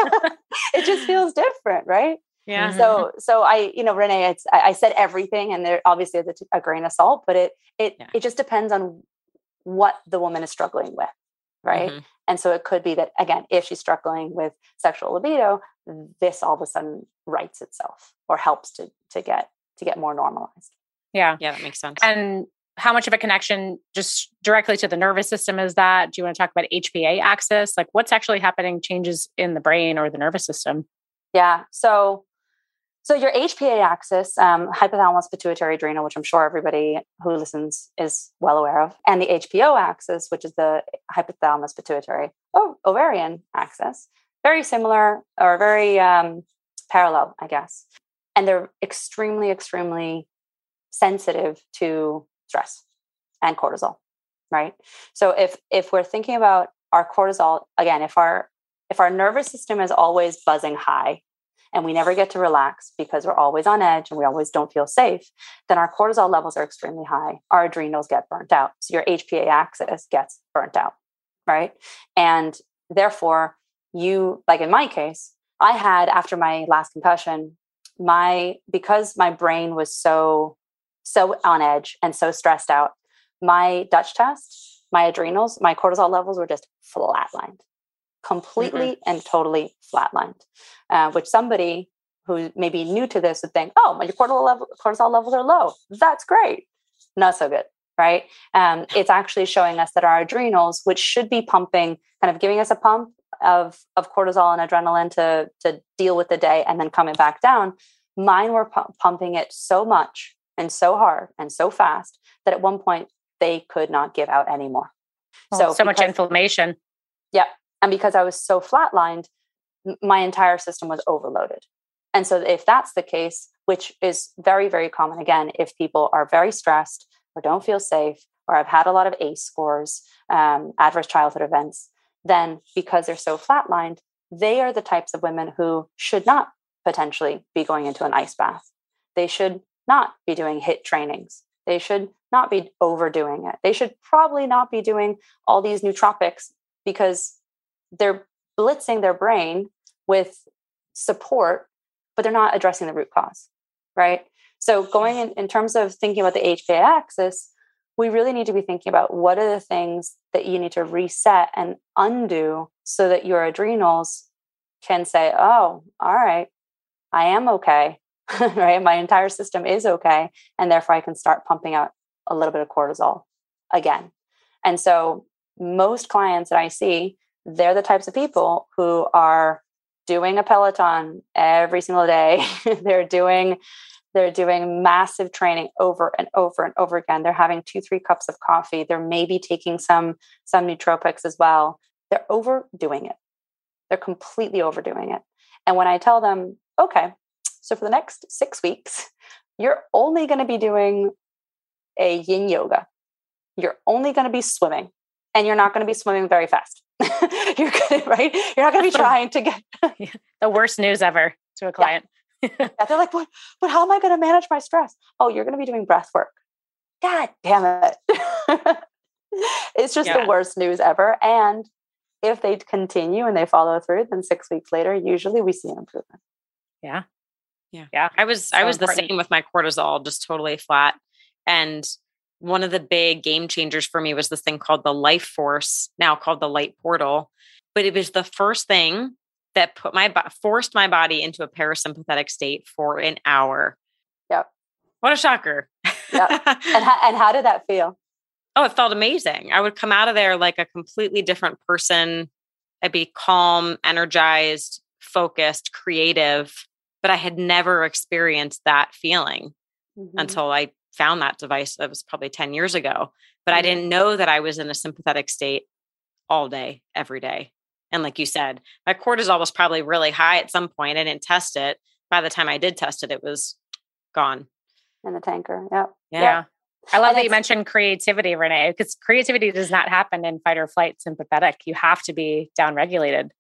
It just feels different. Right. Yeah. So, so I, you know, Renee, it's, I, I said everything, and there obviously is a, a grain of salt, but it, it, yeah. it just depends on what the woman is struggling with. Right. Mm-hmm. And so it could be that, again, if she's struggling with sexual libido, this all of a sudden rights itself or helps to, to get, to get more normalized. Yeah. Yeah. That makes sense. And how much of a connection just directly to the nervous system is that? Do you want to talk about H P A axis? Like what's actually happening, changes in the brain or the nervous system? Yeah. So So your H P A axis, um, hypothalamus, pituitary, adrenal, which I'm sure everybody who listens is well aware of, and the H P O axis, which is the hypothalamus, pituitary, oh, ovarian axis, very similar or very um, parallel, I guess. And they're extremely, extremely sensitive to stress and cortisol, right? So if if we're thinking about our cortisol, again, if our if our nervous system is always buzzing high, and we never get to relax because we're always on edge and we always don't feel safe, then our cortisol levels are extremely high. Our adrenals get burnt out. So your H P A axis gets burnt out, right? And therefore, you, like in my case, I had, after my last concussion, my, because my brain was so, so on edge and so stressed out, my Dutch test, my adrenals, my cortisol levels were just flatlined. Completely mm-hmm. and totally flatlined, uh, which somebody who may be new to this would think, oh, your cortisol, level, cortisol levels are low. That's great. Not so good, right? Um, it's actually showing us that our adrenals, which should be pumping, kind of giving us a pump of, of cortisol and adrenaline to, to deal with the day and then coming back down. Mine were pu- pumping it so much and so hard and so fast that at one point they could not give out anymore. Well, so so because, much inflammation. Yeah. And because I was so flatlined, my entire system was overloaded. And so if that's the case, which is very, very common, again, if people are very stressed or don't feel safe, or have had a lot of A C E scores, um, adverse childhood events, then because they're so flatlined, they are the types of women who should not potentially be going into an ice bath. They should not be doing HIIT trainings. They should not be overdoing it. They should probably not be doing all these nootropics because they're blitzing their brain with support, but they're not addressing the root cause, right? So going in, in terms of thinking about the H P A axis, we really need to be thinking about what are the things that you need to reset and undo so that your adrenals can say, oh, all right, I am okay, right? My entire system is okay. And therefore I can start pumping out a little bit of cortisol again. And so most clients that I see, they're the types of people who are doing a Peloton every single day. They're doing They're doing massive training over and over and over again. They're having two, three cups of coffee. They're maybe taking some, some nootropics as well. They're overdoing it. They're completely overdoing it. And when I tell them, okay, so for the next six weeks, you're only going to be doing a yin yoga. You're only going to be swimming, and you're not going to be swimming very fast. You're gonna, right? You're not going to be trying to get the worst news ever to a client. Yeah. Yeah, they're like, what, but how am I going to manage my stress? Oh, you're going to be doing breath work. God damn it. It's just yeah. the worst news ever. And if they continue and they follow through, then six weeks later, usually we see an improvement. Yeah. Yeah. Yeah. I was, so I was important. The same with my cortisol, just totally flat. And one of the big game changers for me was this thing called the Life Force, now called the Light Portal. But it was the first thing that put my forced my body into a parasympathetic state for an hour. Yep. What a shocker. Yep. And how, and how did that feel? Oh, it felt amazing. I would come out of there like a completely different person. I'd be calm, energized, focused, creative, but I had never experienced that feeling mm-hmm. until I found that device. That was probably ten years ago, but mm-hmm. I didn't know that I was in a sympathetic state all day, every day. And like you said, my cortisol was probably really high at some point. I didn't test it. By the time I did test it, it was gone. In the tanker. Yep. Yeah. Yeah. I love and that you mentioned creativity, Renee, because creativity does not happen in fight or flight sympathetic. You have to be downregulated.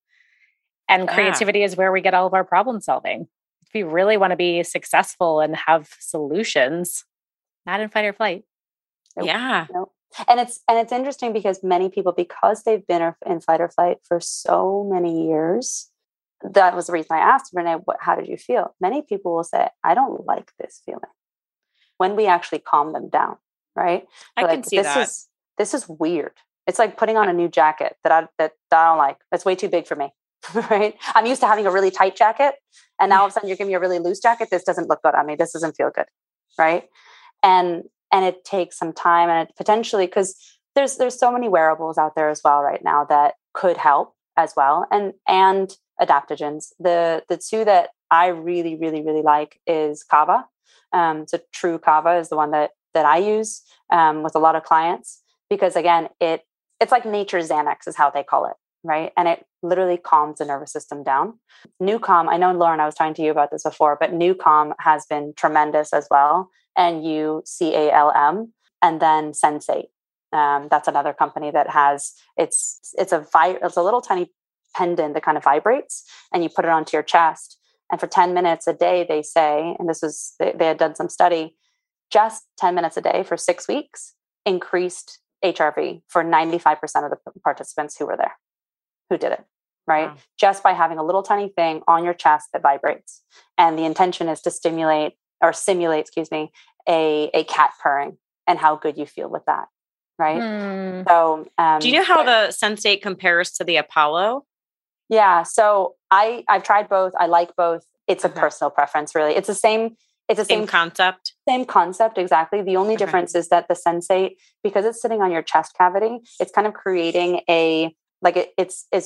And yeah. creativity is where we get all of our problem solving. If you really want to be successful and have solutions, not in fight or flight. Nope. Yeah. Nope. And it's and it's interesting because many people, because they've been in fight or flight for so many years, that was the reason I asked Renee, what, how did you feel? Many people will say, I don't like this feeling. When we actually calm them down, right? I like, can see this that. Is, this is weird. It's like putting on a new jacket that I, that, that I don't like. That's way too big for me, right? I'm used to having a really tight jacket. And now all of a sudden you're giving me a really loose jacket. This doesn't look good on me. This doesn't feel good, right? And And it takes some time and it potentially, because there's there's so many wearables out there as well right now that could help as well. And and adaptogens. The the two that I really, really, really like is Kava. Um, so True Kava is the one that that I use um, with a lot of clients because again, it it's like nature's Xanax is how they call it, right? And it literally calms the nervous system down. Newcom, I know Lauren, I was talking to you about this before, but Newcom has been tremendous as well. N U C A L M, and then Sensate. Um, that's another company that has it's it's a vi- it's a little tiny pendant that kind of vibrates, and you put it onto your chest. And for ten minutes a day, they say, and this was they, they had done some study, just ten minutes a day for six weeks increased H R V for ninety-five percent of the participants who were there, who did it. Right, wow. Just by having a little tiny thing on your chest that vibrates, and the intention is to stimulate. or simulate, excuse me, a, a cat purring and how good you feel with that. Right. Hmm. So, um, do you know how the Sensate compares to the Apollo? Yeah. So I, I've tried both. I like both. It's okay. a personal preference, really. It's the same. It's the same, same concept. Same concept. Exactly. The only okay. difference is that the Sensate, because it's sitting on your chest cavity, it's kind of creating a, like it, it's, it's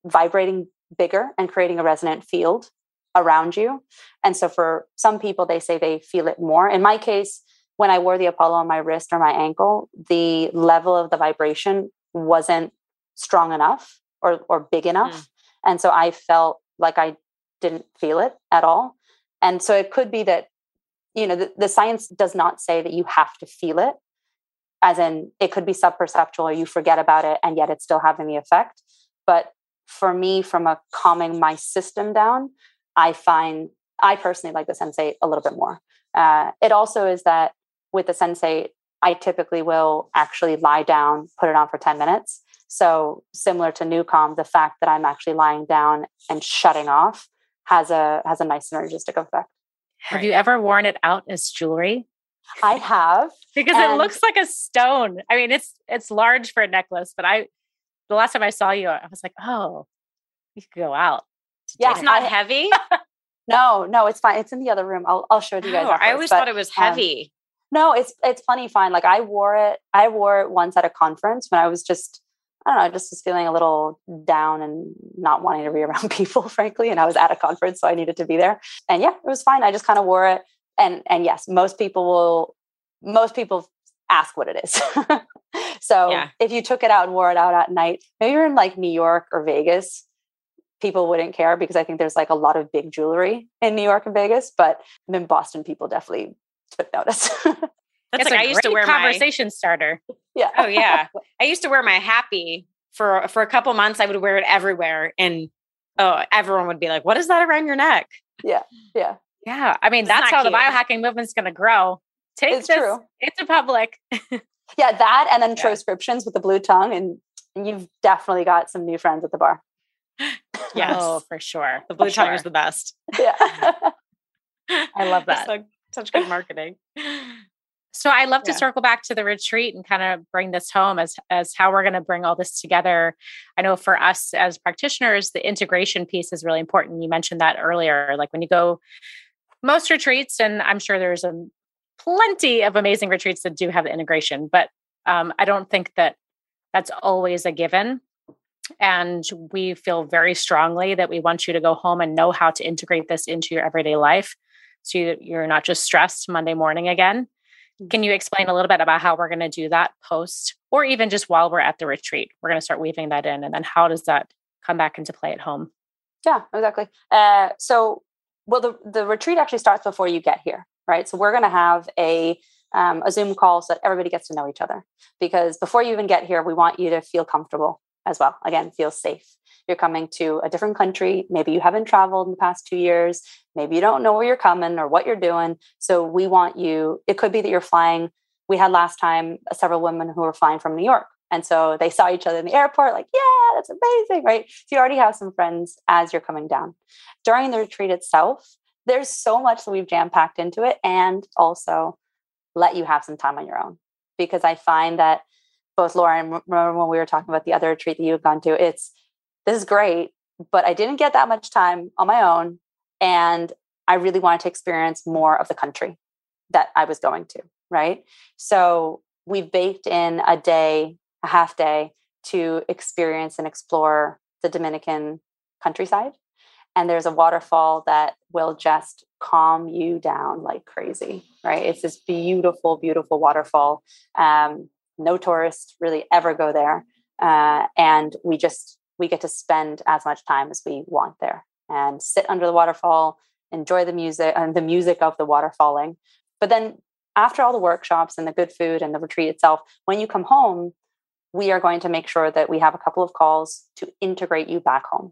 vibrating bigger and creating a resonant field around you. And so for some people, they say they feel it more. In my case, when I wore the Apollo on my wrist or my ankle, the level of the vibration wasn't strong enough or, or big enough. Mm. And so I felt like I didn't feel it at all. And so it could be that, you know, the, the science does not say that you have to feel it, as in it could be subperceptual or you forget about it and yet it's still having the effect. But for me, from a calming my system down, I find I personally like the Sensate a little bit more. Uh, it also is that with the Sensate, I typically will actually lie down, put it on for ten minutes. So similar to Newcom, the fact that I'm actually lying down and shutting off has a has a nice synergistic effect. Have you ever worn it out as jewelry? I have. Because it looks like a stone. I mean, it's it's large for a necklace, but I the last time I saw you, I was like, oh, you could go out. Yeah, it's not I, heavy. No, no, it's fine. It's in the other room. I'll I'll show it to you guys. Oh, I always but, thought it was heavy. Um, no, it's it's plenty fine. Like I wore it. I wore it once at a conference when I was just I don't know, I just was feeling a little down and not wanting to be around people, frankly. And I was at a conference, so I needed to be there. And yeah, it was fine. I just kind of wore it. And and yes, most people will. Most people ask what it is. So yeah. If you took it out and wore it out at night, maybe you're in like New York or Vegas, people wouldn't care because I think there's like a lot of big jewelry in New York and Vegas, but in Boston, people definitely took notice. That's it's like a I used to wear conversation my, starter. Yeah. Oh yeah. I used to wear my Happy for, for a couple months. I would wear it everywhere. And oh, everyone would be like, what is that around your neck? Yeah. Yeah. Yeah. I mean, it's that's how cute. The biohacking movement's going to grow. Take it's this true. It's public. Yeah. That, and then yeah. transcriptions with the blue tongue. And you've definitely got some new friends at the bar. Yes. Oh, for sure. The blue for tongue sure. is the best. Yeah. I love that. Like such good marketing. So I love to yeah. circle back to the retreat and kind of bring this home as, as how we're going to bring all this together. I know for us as practitioners, the integration piece is really important. You mentioned that earlier, like when you go most retreats, and I'm sure there's a plenty of amazing retreats that do have the integration, but um, I don't think that that's always a given. And we feel very strongly that we want you to go home and know how to integrate this into your everyday life so you're not just stressed Monday morning again. Can you explain a little bit about how we're going to do that post, or even just while we're at the retreat? We're going to start weaving that in. And then how does that come back into play at home? Yeah, exactly. Uh, so, well, the, the retreat actually starts before you get here, right? So we're going to have a, um, a Zoom call so that everybody gets to know each other, because before you even get here, we want you to feel comfortable as well. Again, feel safe. You're coming to a different country. Maybe you haven't traveled in the past two years. Maybe you don't know where you're coming or what you're doing. So we want you, it could be that you're flying. We had last time several women who were flying from New York. And so they saw each other in the airport, like, yeah, that's amazing, right? So you already have some friends as you're coming down. During the retreat itself, there's so much that we've jam-packed into it, and also let you have some time on your own. Because I find that both Laura and remember when we were talking about the other retreat that you had gone to, it's, this is great, but I didn't get that much time on my own. And I really wanted to experience more of the country that I was going to, right? So we've baked in a day, a half day to experience and explore the Dominican countryside. And there's a waterfall that will just calm you down like crazy, right? It's this beautiful, beautiful waterfall. Um, no tourists really ever go there. Uh, and we just, we get to spend as much time as we want there and sit under the waterfall, enjoy the music and the music of the waterfalling. But then after all the workshops and the good food and the retreat itself, when you come home, we are going to make sure that we have a couple of calls to integrate you back home.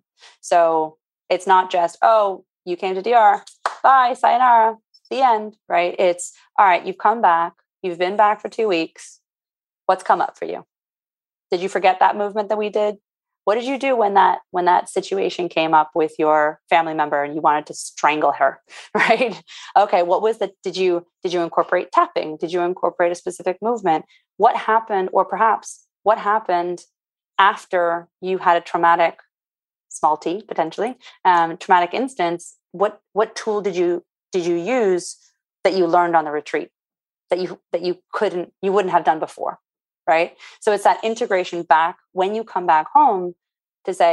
So it's not just, oh, you came to D R, bye, sayonara, the end, right? It's, all right, you've come back, you've been back for two weeks. What's come up for you? Did you forget that movement that we did? What did you do when that when that situation came up with your family member and you wanted to strangle her, right? Okay, what was the, did you did you incorporate tapping? Did you incorporate a specific movement? What happened, or perhaps what happened after you had a traumatic, small t potentially, um, traumatic instance? What what tool did you did you use that you learned on the retreat that you that you couldn't you wouldn't have done before? Right. So it's that integration back when you come back home to say,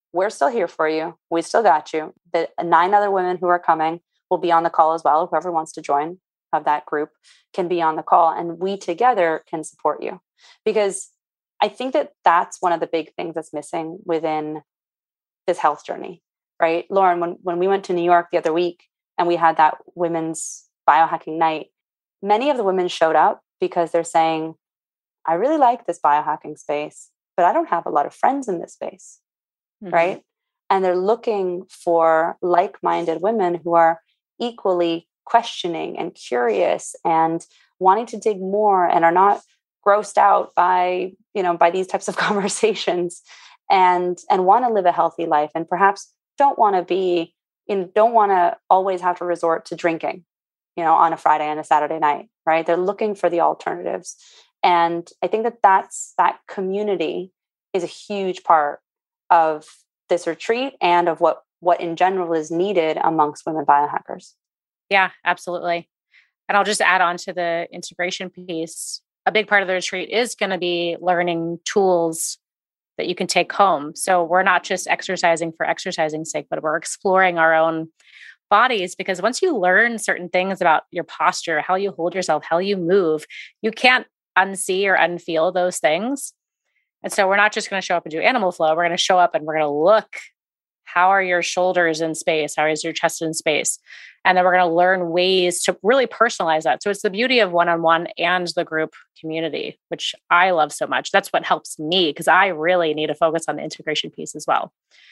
we're still here for you. We still got you. The nine other women who are coming will be on the call as well. Whoever wants to join of that group can be on the call, and we together can support you. Because I think that that's one of the big things that's missing within this health journey, right? Lauren, when, when we went to New York the other week and we had that women's biohacking night, many of the women showed up because they're saying, I really like this biohacking space, but I don't have a lot of friends in this space, mm-hmm. right? And they're looking for like-minded women who are equally questioning and curious and wanting to dig more and are not grossed out by, you know, by these types of conversations, and and want to live a healthy life, and perhaps don't want to be in, don't want to always have to resort to drinking, you know, on a Friday and a Saturday night, right? They're looking for the alternatives. And I think that that's, that community is a huge part of this retreat and of what, what in general is needed amongst women biohackers. Yeah, absolutely. And I'll just add on to the integration piece. A big part of the retreat is going to be learning tools that you can take home. So we're not just exercising for exercising's sake, but we're exploring our own bodies, because once you learn certain things about your posture, how you hold yourself, how you move, you can't unsee or unfeel those things. And so we're not just going to show up and do animal flow. We're going to show up and we're going to look, how are your shoulders in space? How is your chest in space? And then we're going to learn ways to really personalize that. So it's the beauty of one-on-one and the group community, which I love so much. That's what helps me, because I really need to focus on the integration piece as well.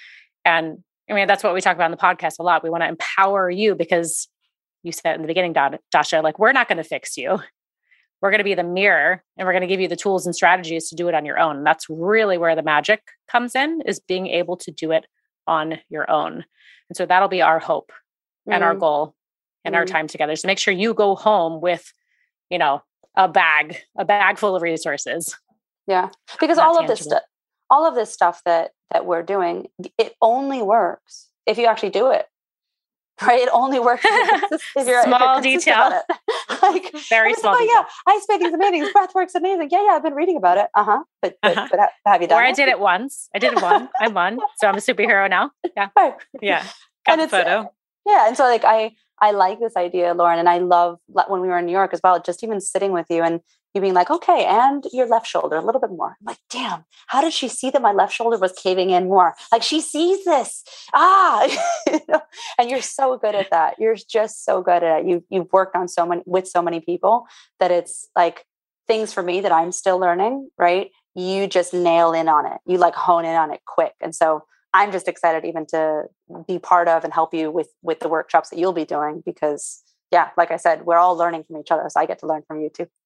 And I mean, that's what we talk about in the podcast a lot. We want to empower you, because you said in the beginning, Dasha, like, we're not going to fix you. We're going to be the mirror, and we're going to give you the tools and strategies to do it on your own. And that's really where the magic comes in, is being able to do it on your own. And so that'll be our hope mm. and our goal and mm. our time together. So make sure you go home with, you know, a bag, a bag full of resources. Yeah. Because all of this stuff, all of this stuff that, that we're doing, it only works if you actually do it. Right? It only works if you're small if you're detail. Like, very small oh, detail. Yeah, ice baking's amazing. Breath work's amazing. Yeah, yeah, I've been reading about it. Uh-huh. But, but, uh-huh. but have you done Or it? I did it once. I did it once. I'm one. So I'm a superhero now. Yeah. Right. Yeah. Got and the it's, photo. Yeah. And so like, I, I like this idea, Lauren, and I love when we were in New York as well, just even sitting with you and you being like, okay, and your left shoulder a little bit more. I'm like, damn, how did she see that my left shoulder was caving in more? Like, she sees this. Ah, you know? And you're so good at that. You're just so good at it. You, you've worked on so many, with so many people, that it's like things for me that I'm still learning, right? You just nail in on it. You like hone in on it quick. And so I'm just excited even to be part of and help you with, with the workshops that you'll be doing, because yeah, like I said, we're all learning from each other. So I get to learn from you too.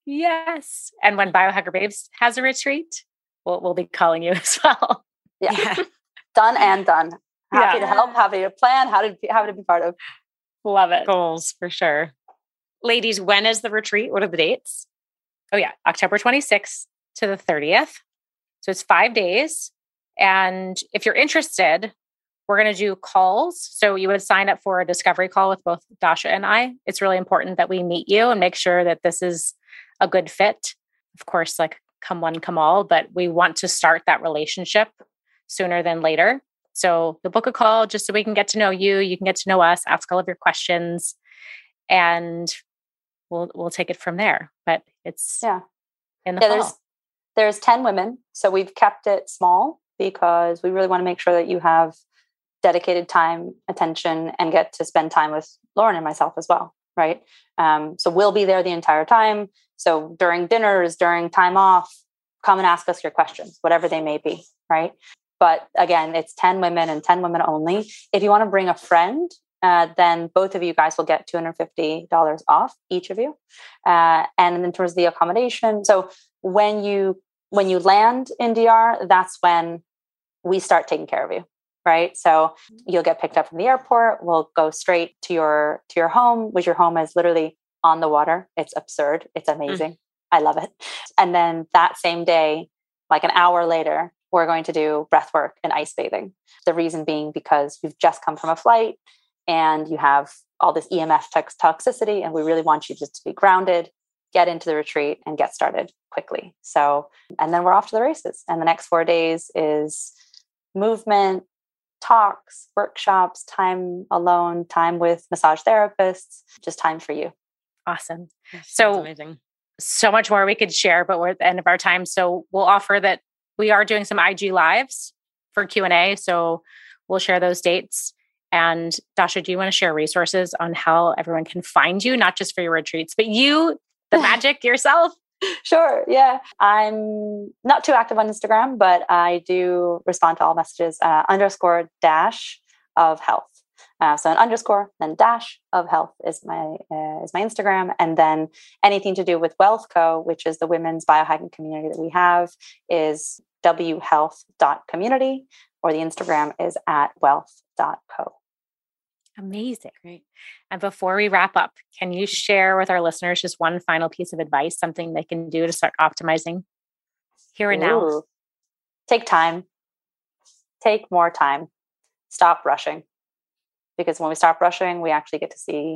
Yes. And when Biohacker Babes has a retreat, we'll, we'll be calling you as well. Yeah. yeah. Done and done. Happy yeah. to help, happy to plan, how to, happy to be part of. Love it. Goals for sure. Ladies, when is the retreat? What are the dates? Oh yeah. October twenty-sixth to the thirtieth. So it's five days. And if you're interested, we're going to do calls. So you would sign up for a discovery call with both Dasha and I. It's really important that we meet you and make sure that this is a good fit. Of course, like come one, come all, but we want to start that relationship sooner than later. So you'll book a call just so we can get to know you. You can get to know us, ask all of your questions, and we'll we'll take it from there. But it's yeah. in the yeah, fall. There's, there's ten women. So we've kept it small because we really want to make sure that you have dedicated time, attention, and get to spend time with Lauren and myself as well. Right. Um, so we'll be there the entire time. So during dinners, during time off, come and ask us your questions, whatever they may be. Right. But again, it's ten women and ten women only. If you want to bring a friend, uh, then both of you guys will get two hundred fifty dollars off, each of you. Uh, and then towards the accommodation. So when you, when you land in D R, that's when we start taking care of you. Right. So you'll get picked up from the airport. We'll go straight to your, to your home, which your home is literally on the water. It's absurd. It's amazing. Mm. I love it. And then that same day, like an hour later, we're going to do breath work and ice bathing. The reason being because you've just come from a flight and you have all this E M F tox- toxicity. And we really want you just to be grounded, get into the retreat and get started quickly. So, and then we're off to the races. And the next four days is movement, talks, workshops, time alone, time with massage therapists, just time for you. Awesome. That's So amazing. So much more we could share, but we're at the end of our time. So we'll offer that we are doing some I G lives for Q and A. So we'll share those dates. And Dasha, do you want to share resources on how everyone can find you, not just for your retreats, but you, the magic yourself? Sure. Yeah. I'm not too active on Instagram, but I do respond to all messages, uh, underscore dash of health. Uh, so an underscore, then dash of health is my, uh, is my Instagram. And then anything to do with Wealth Co, which is the women's biohacking community that we have, is w health dot community, or the Instagram is at wealth dot co. Amazing. Great. And before we wrap up, can you share with our listeners just one final piece of advice, something they can do to start optimizing here and now? Ooh. Take time. Take more time. Stop rushing. Because when we stop rushing, we actually get to see,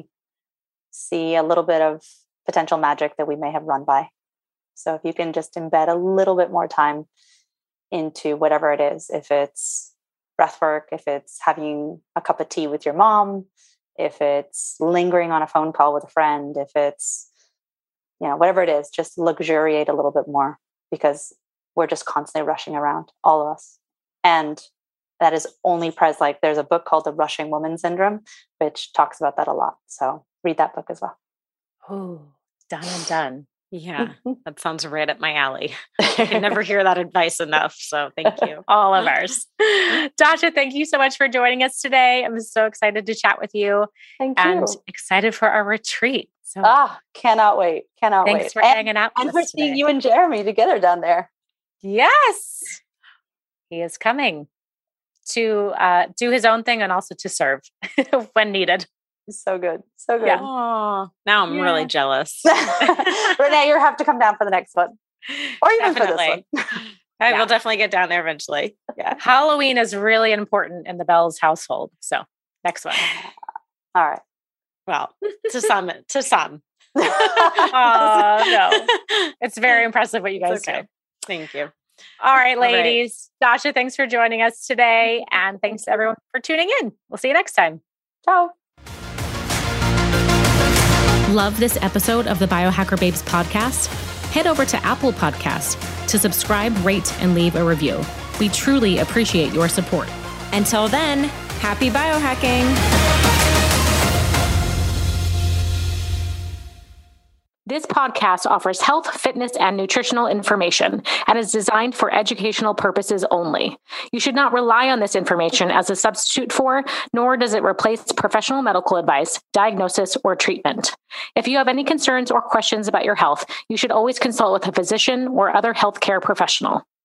see a little bit of potential magic that we may have run by. So if you can just embed a little bit more time into whatever it is, if it's breath work, if it's having a cup of tea with your mom, if it's lingering on a phone call with a friend, if it's, you know, whatever it is, just luxuriate a little bit more, because we're just constantly rushing around, all of us. And that is only pres like there's a book called The Rushing Woman Syndrome, which talks about that a lot. So read that book as well. Oh, done and done. Yeah, that sounds right up my alley. I can never hear that advice enough. So thank you. All of ours. Dasha, thank you so much for joining us today. I'm so excited to chat with you. Thank and you. excited for our retreat. So ah, cannot wait. Cannot thanks wait. for and, hanging out and with for us seeing today. you and Jeremy together down there. Yes. He is coming to uh, do his own thing and also to serve when needed. So good. So good. Yeah. Oh, now I'm Yeah. really jealous. Renee, you have to come down for the next one. Or even Definitely. for this one. I Yeah. will definitely get down there eventually. Yeah. Halloween is really important in the Bells household. So next one. All right. Well, to some, to some. Oh, no. It's very impressive what you guys It's okay. do. Thank you. All right, All right. ladies. Dasha, thanks for joining us today. And thanks to everyone for tuning in. We'll see you next time. Ciao. Love this episode of the Biohacker Babes podcast? Head over to Apple Podcasts to subscribe, rate, and leave a review. We truly appreciate your support. Until then, happy biohacking. This podcast offers health, fitness, and nutritional information and is designed for educational purposes only. You should not rely on this information as a substitute for, nor does it replace professional medical advice, diagnosis, or treatment. If you have any concerns or questions about your health, you should always consult with a physician or other healthcare professional.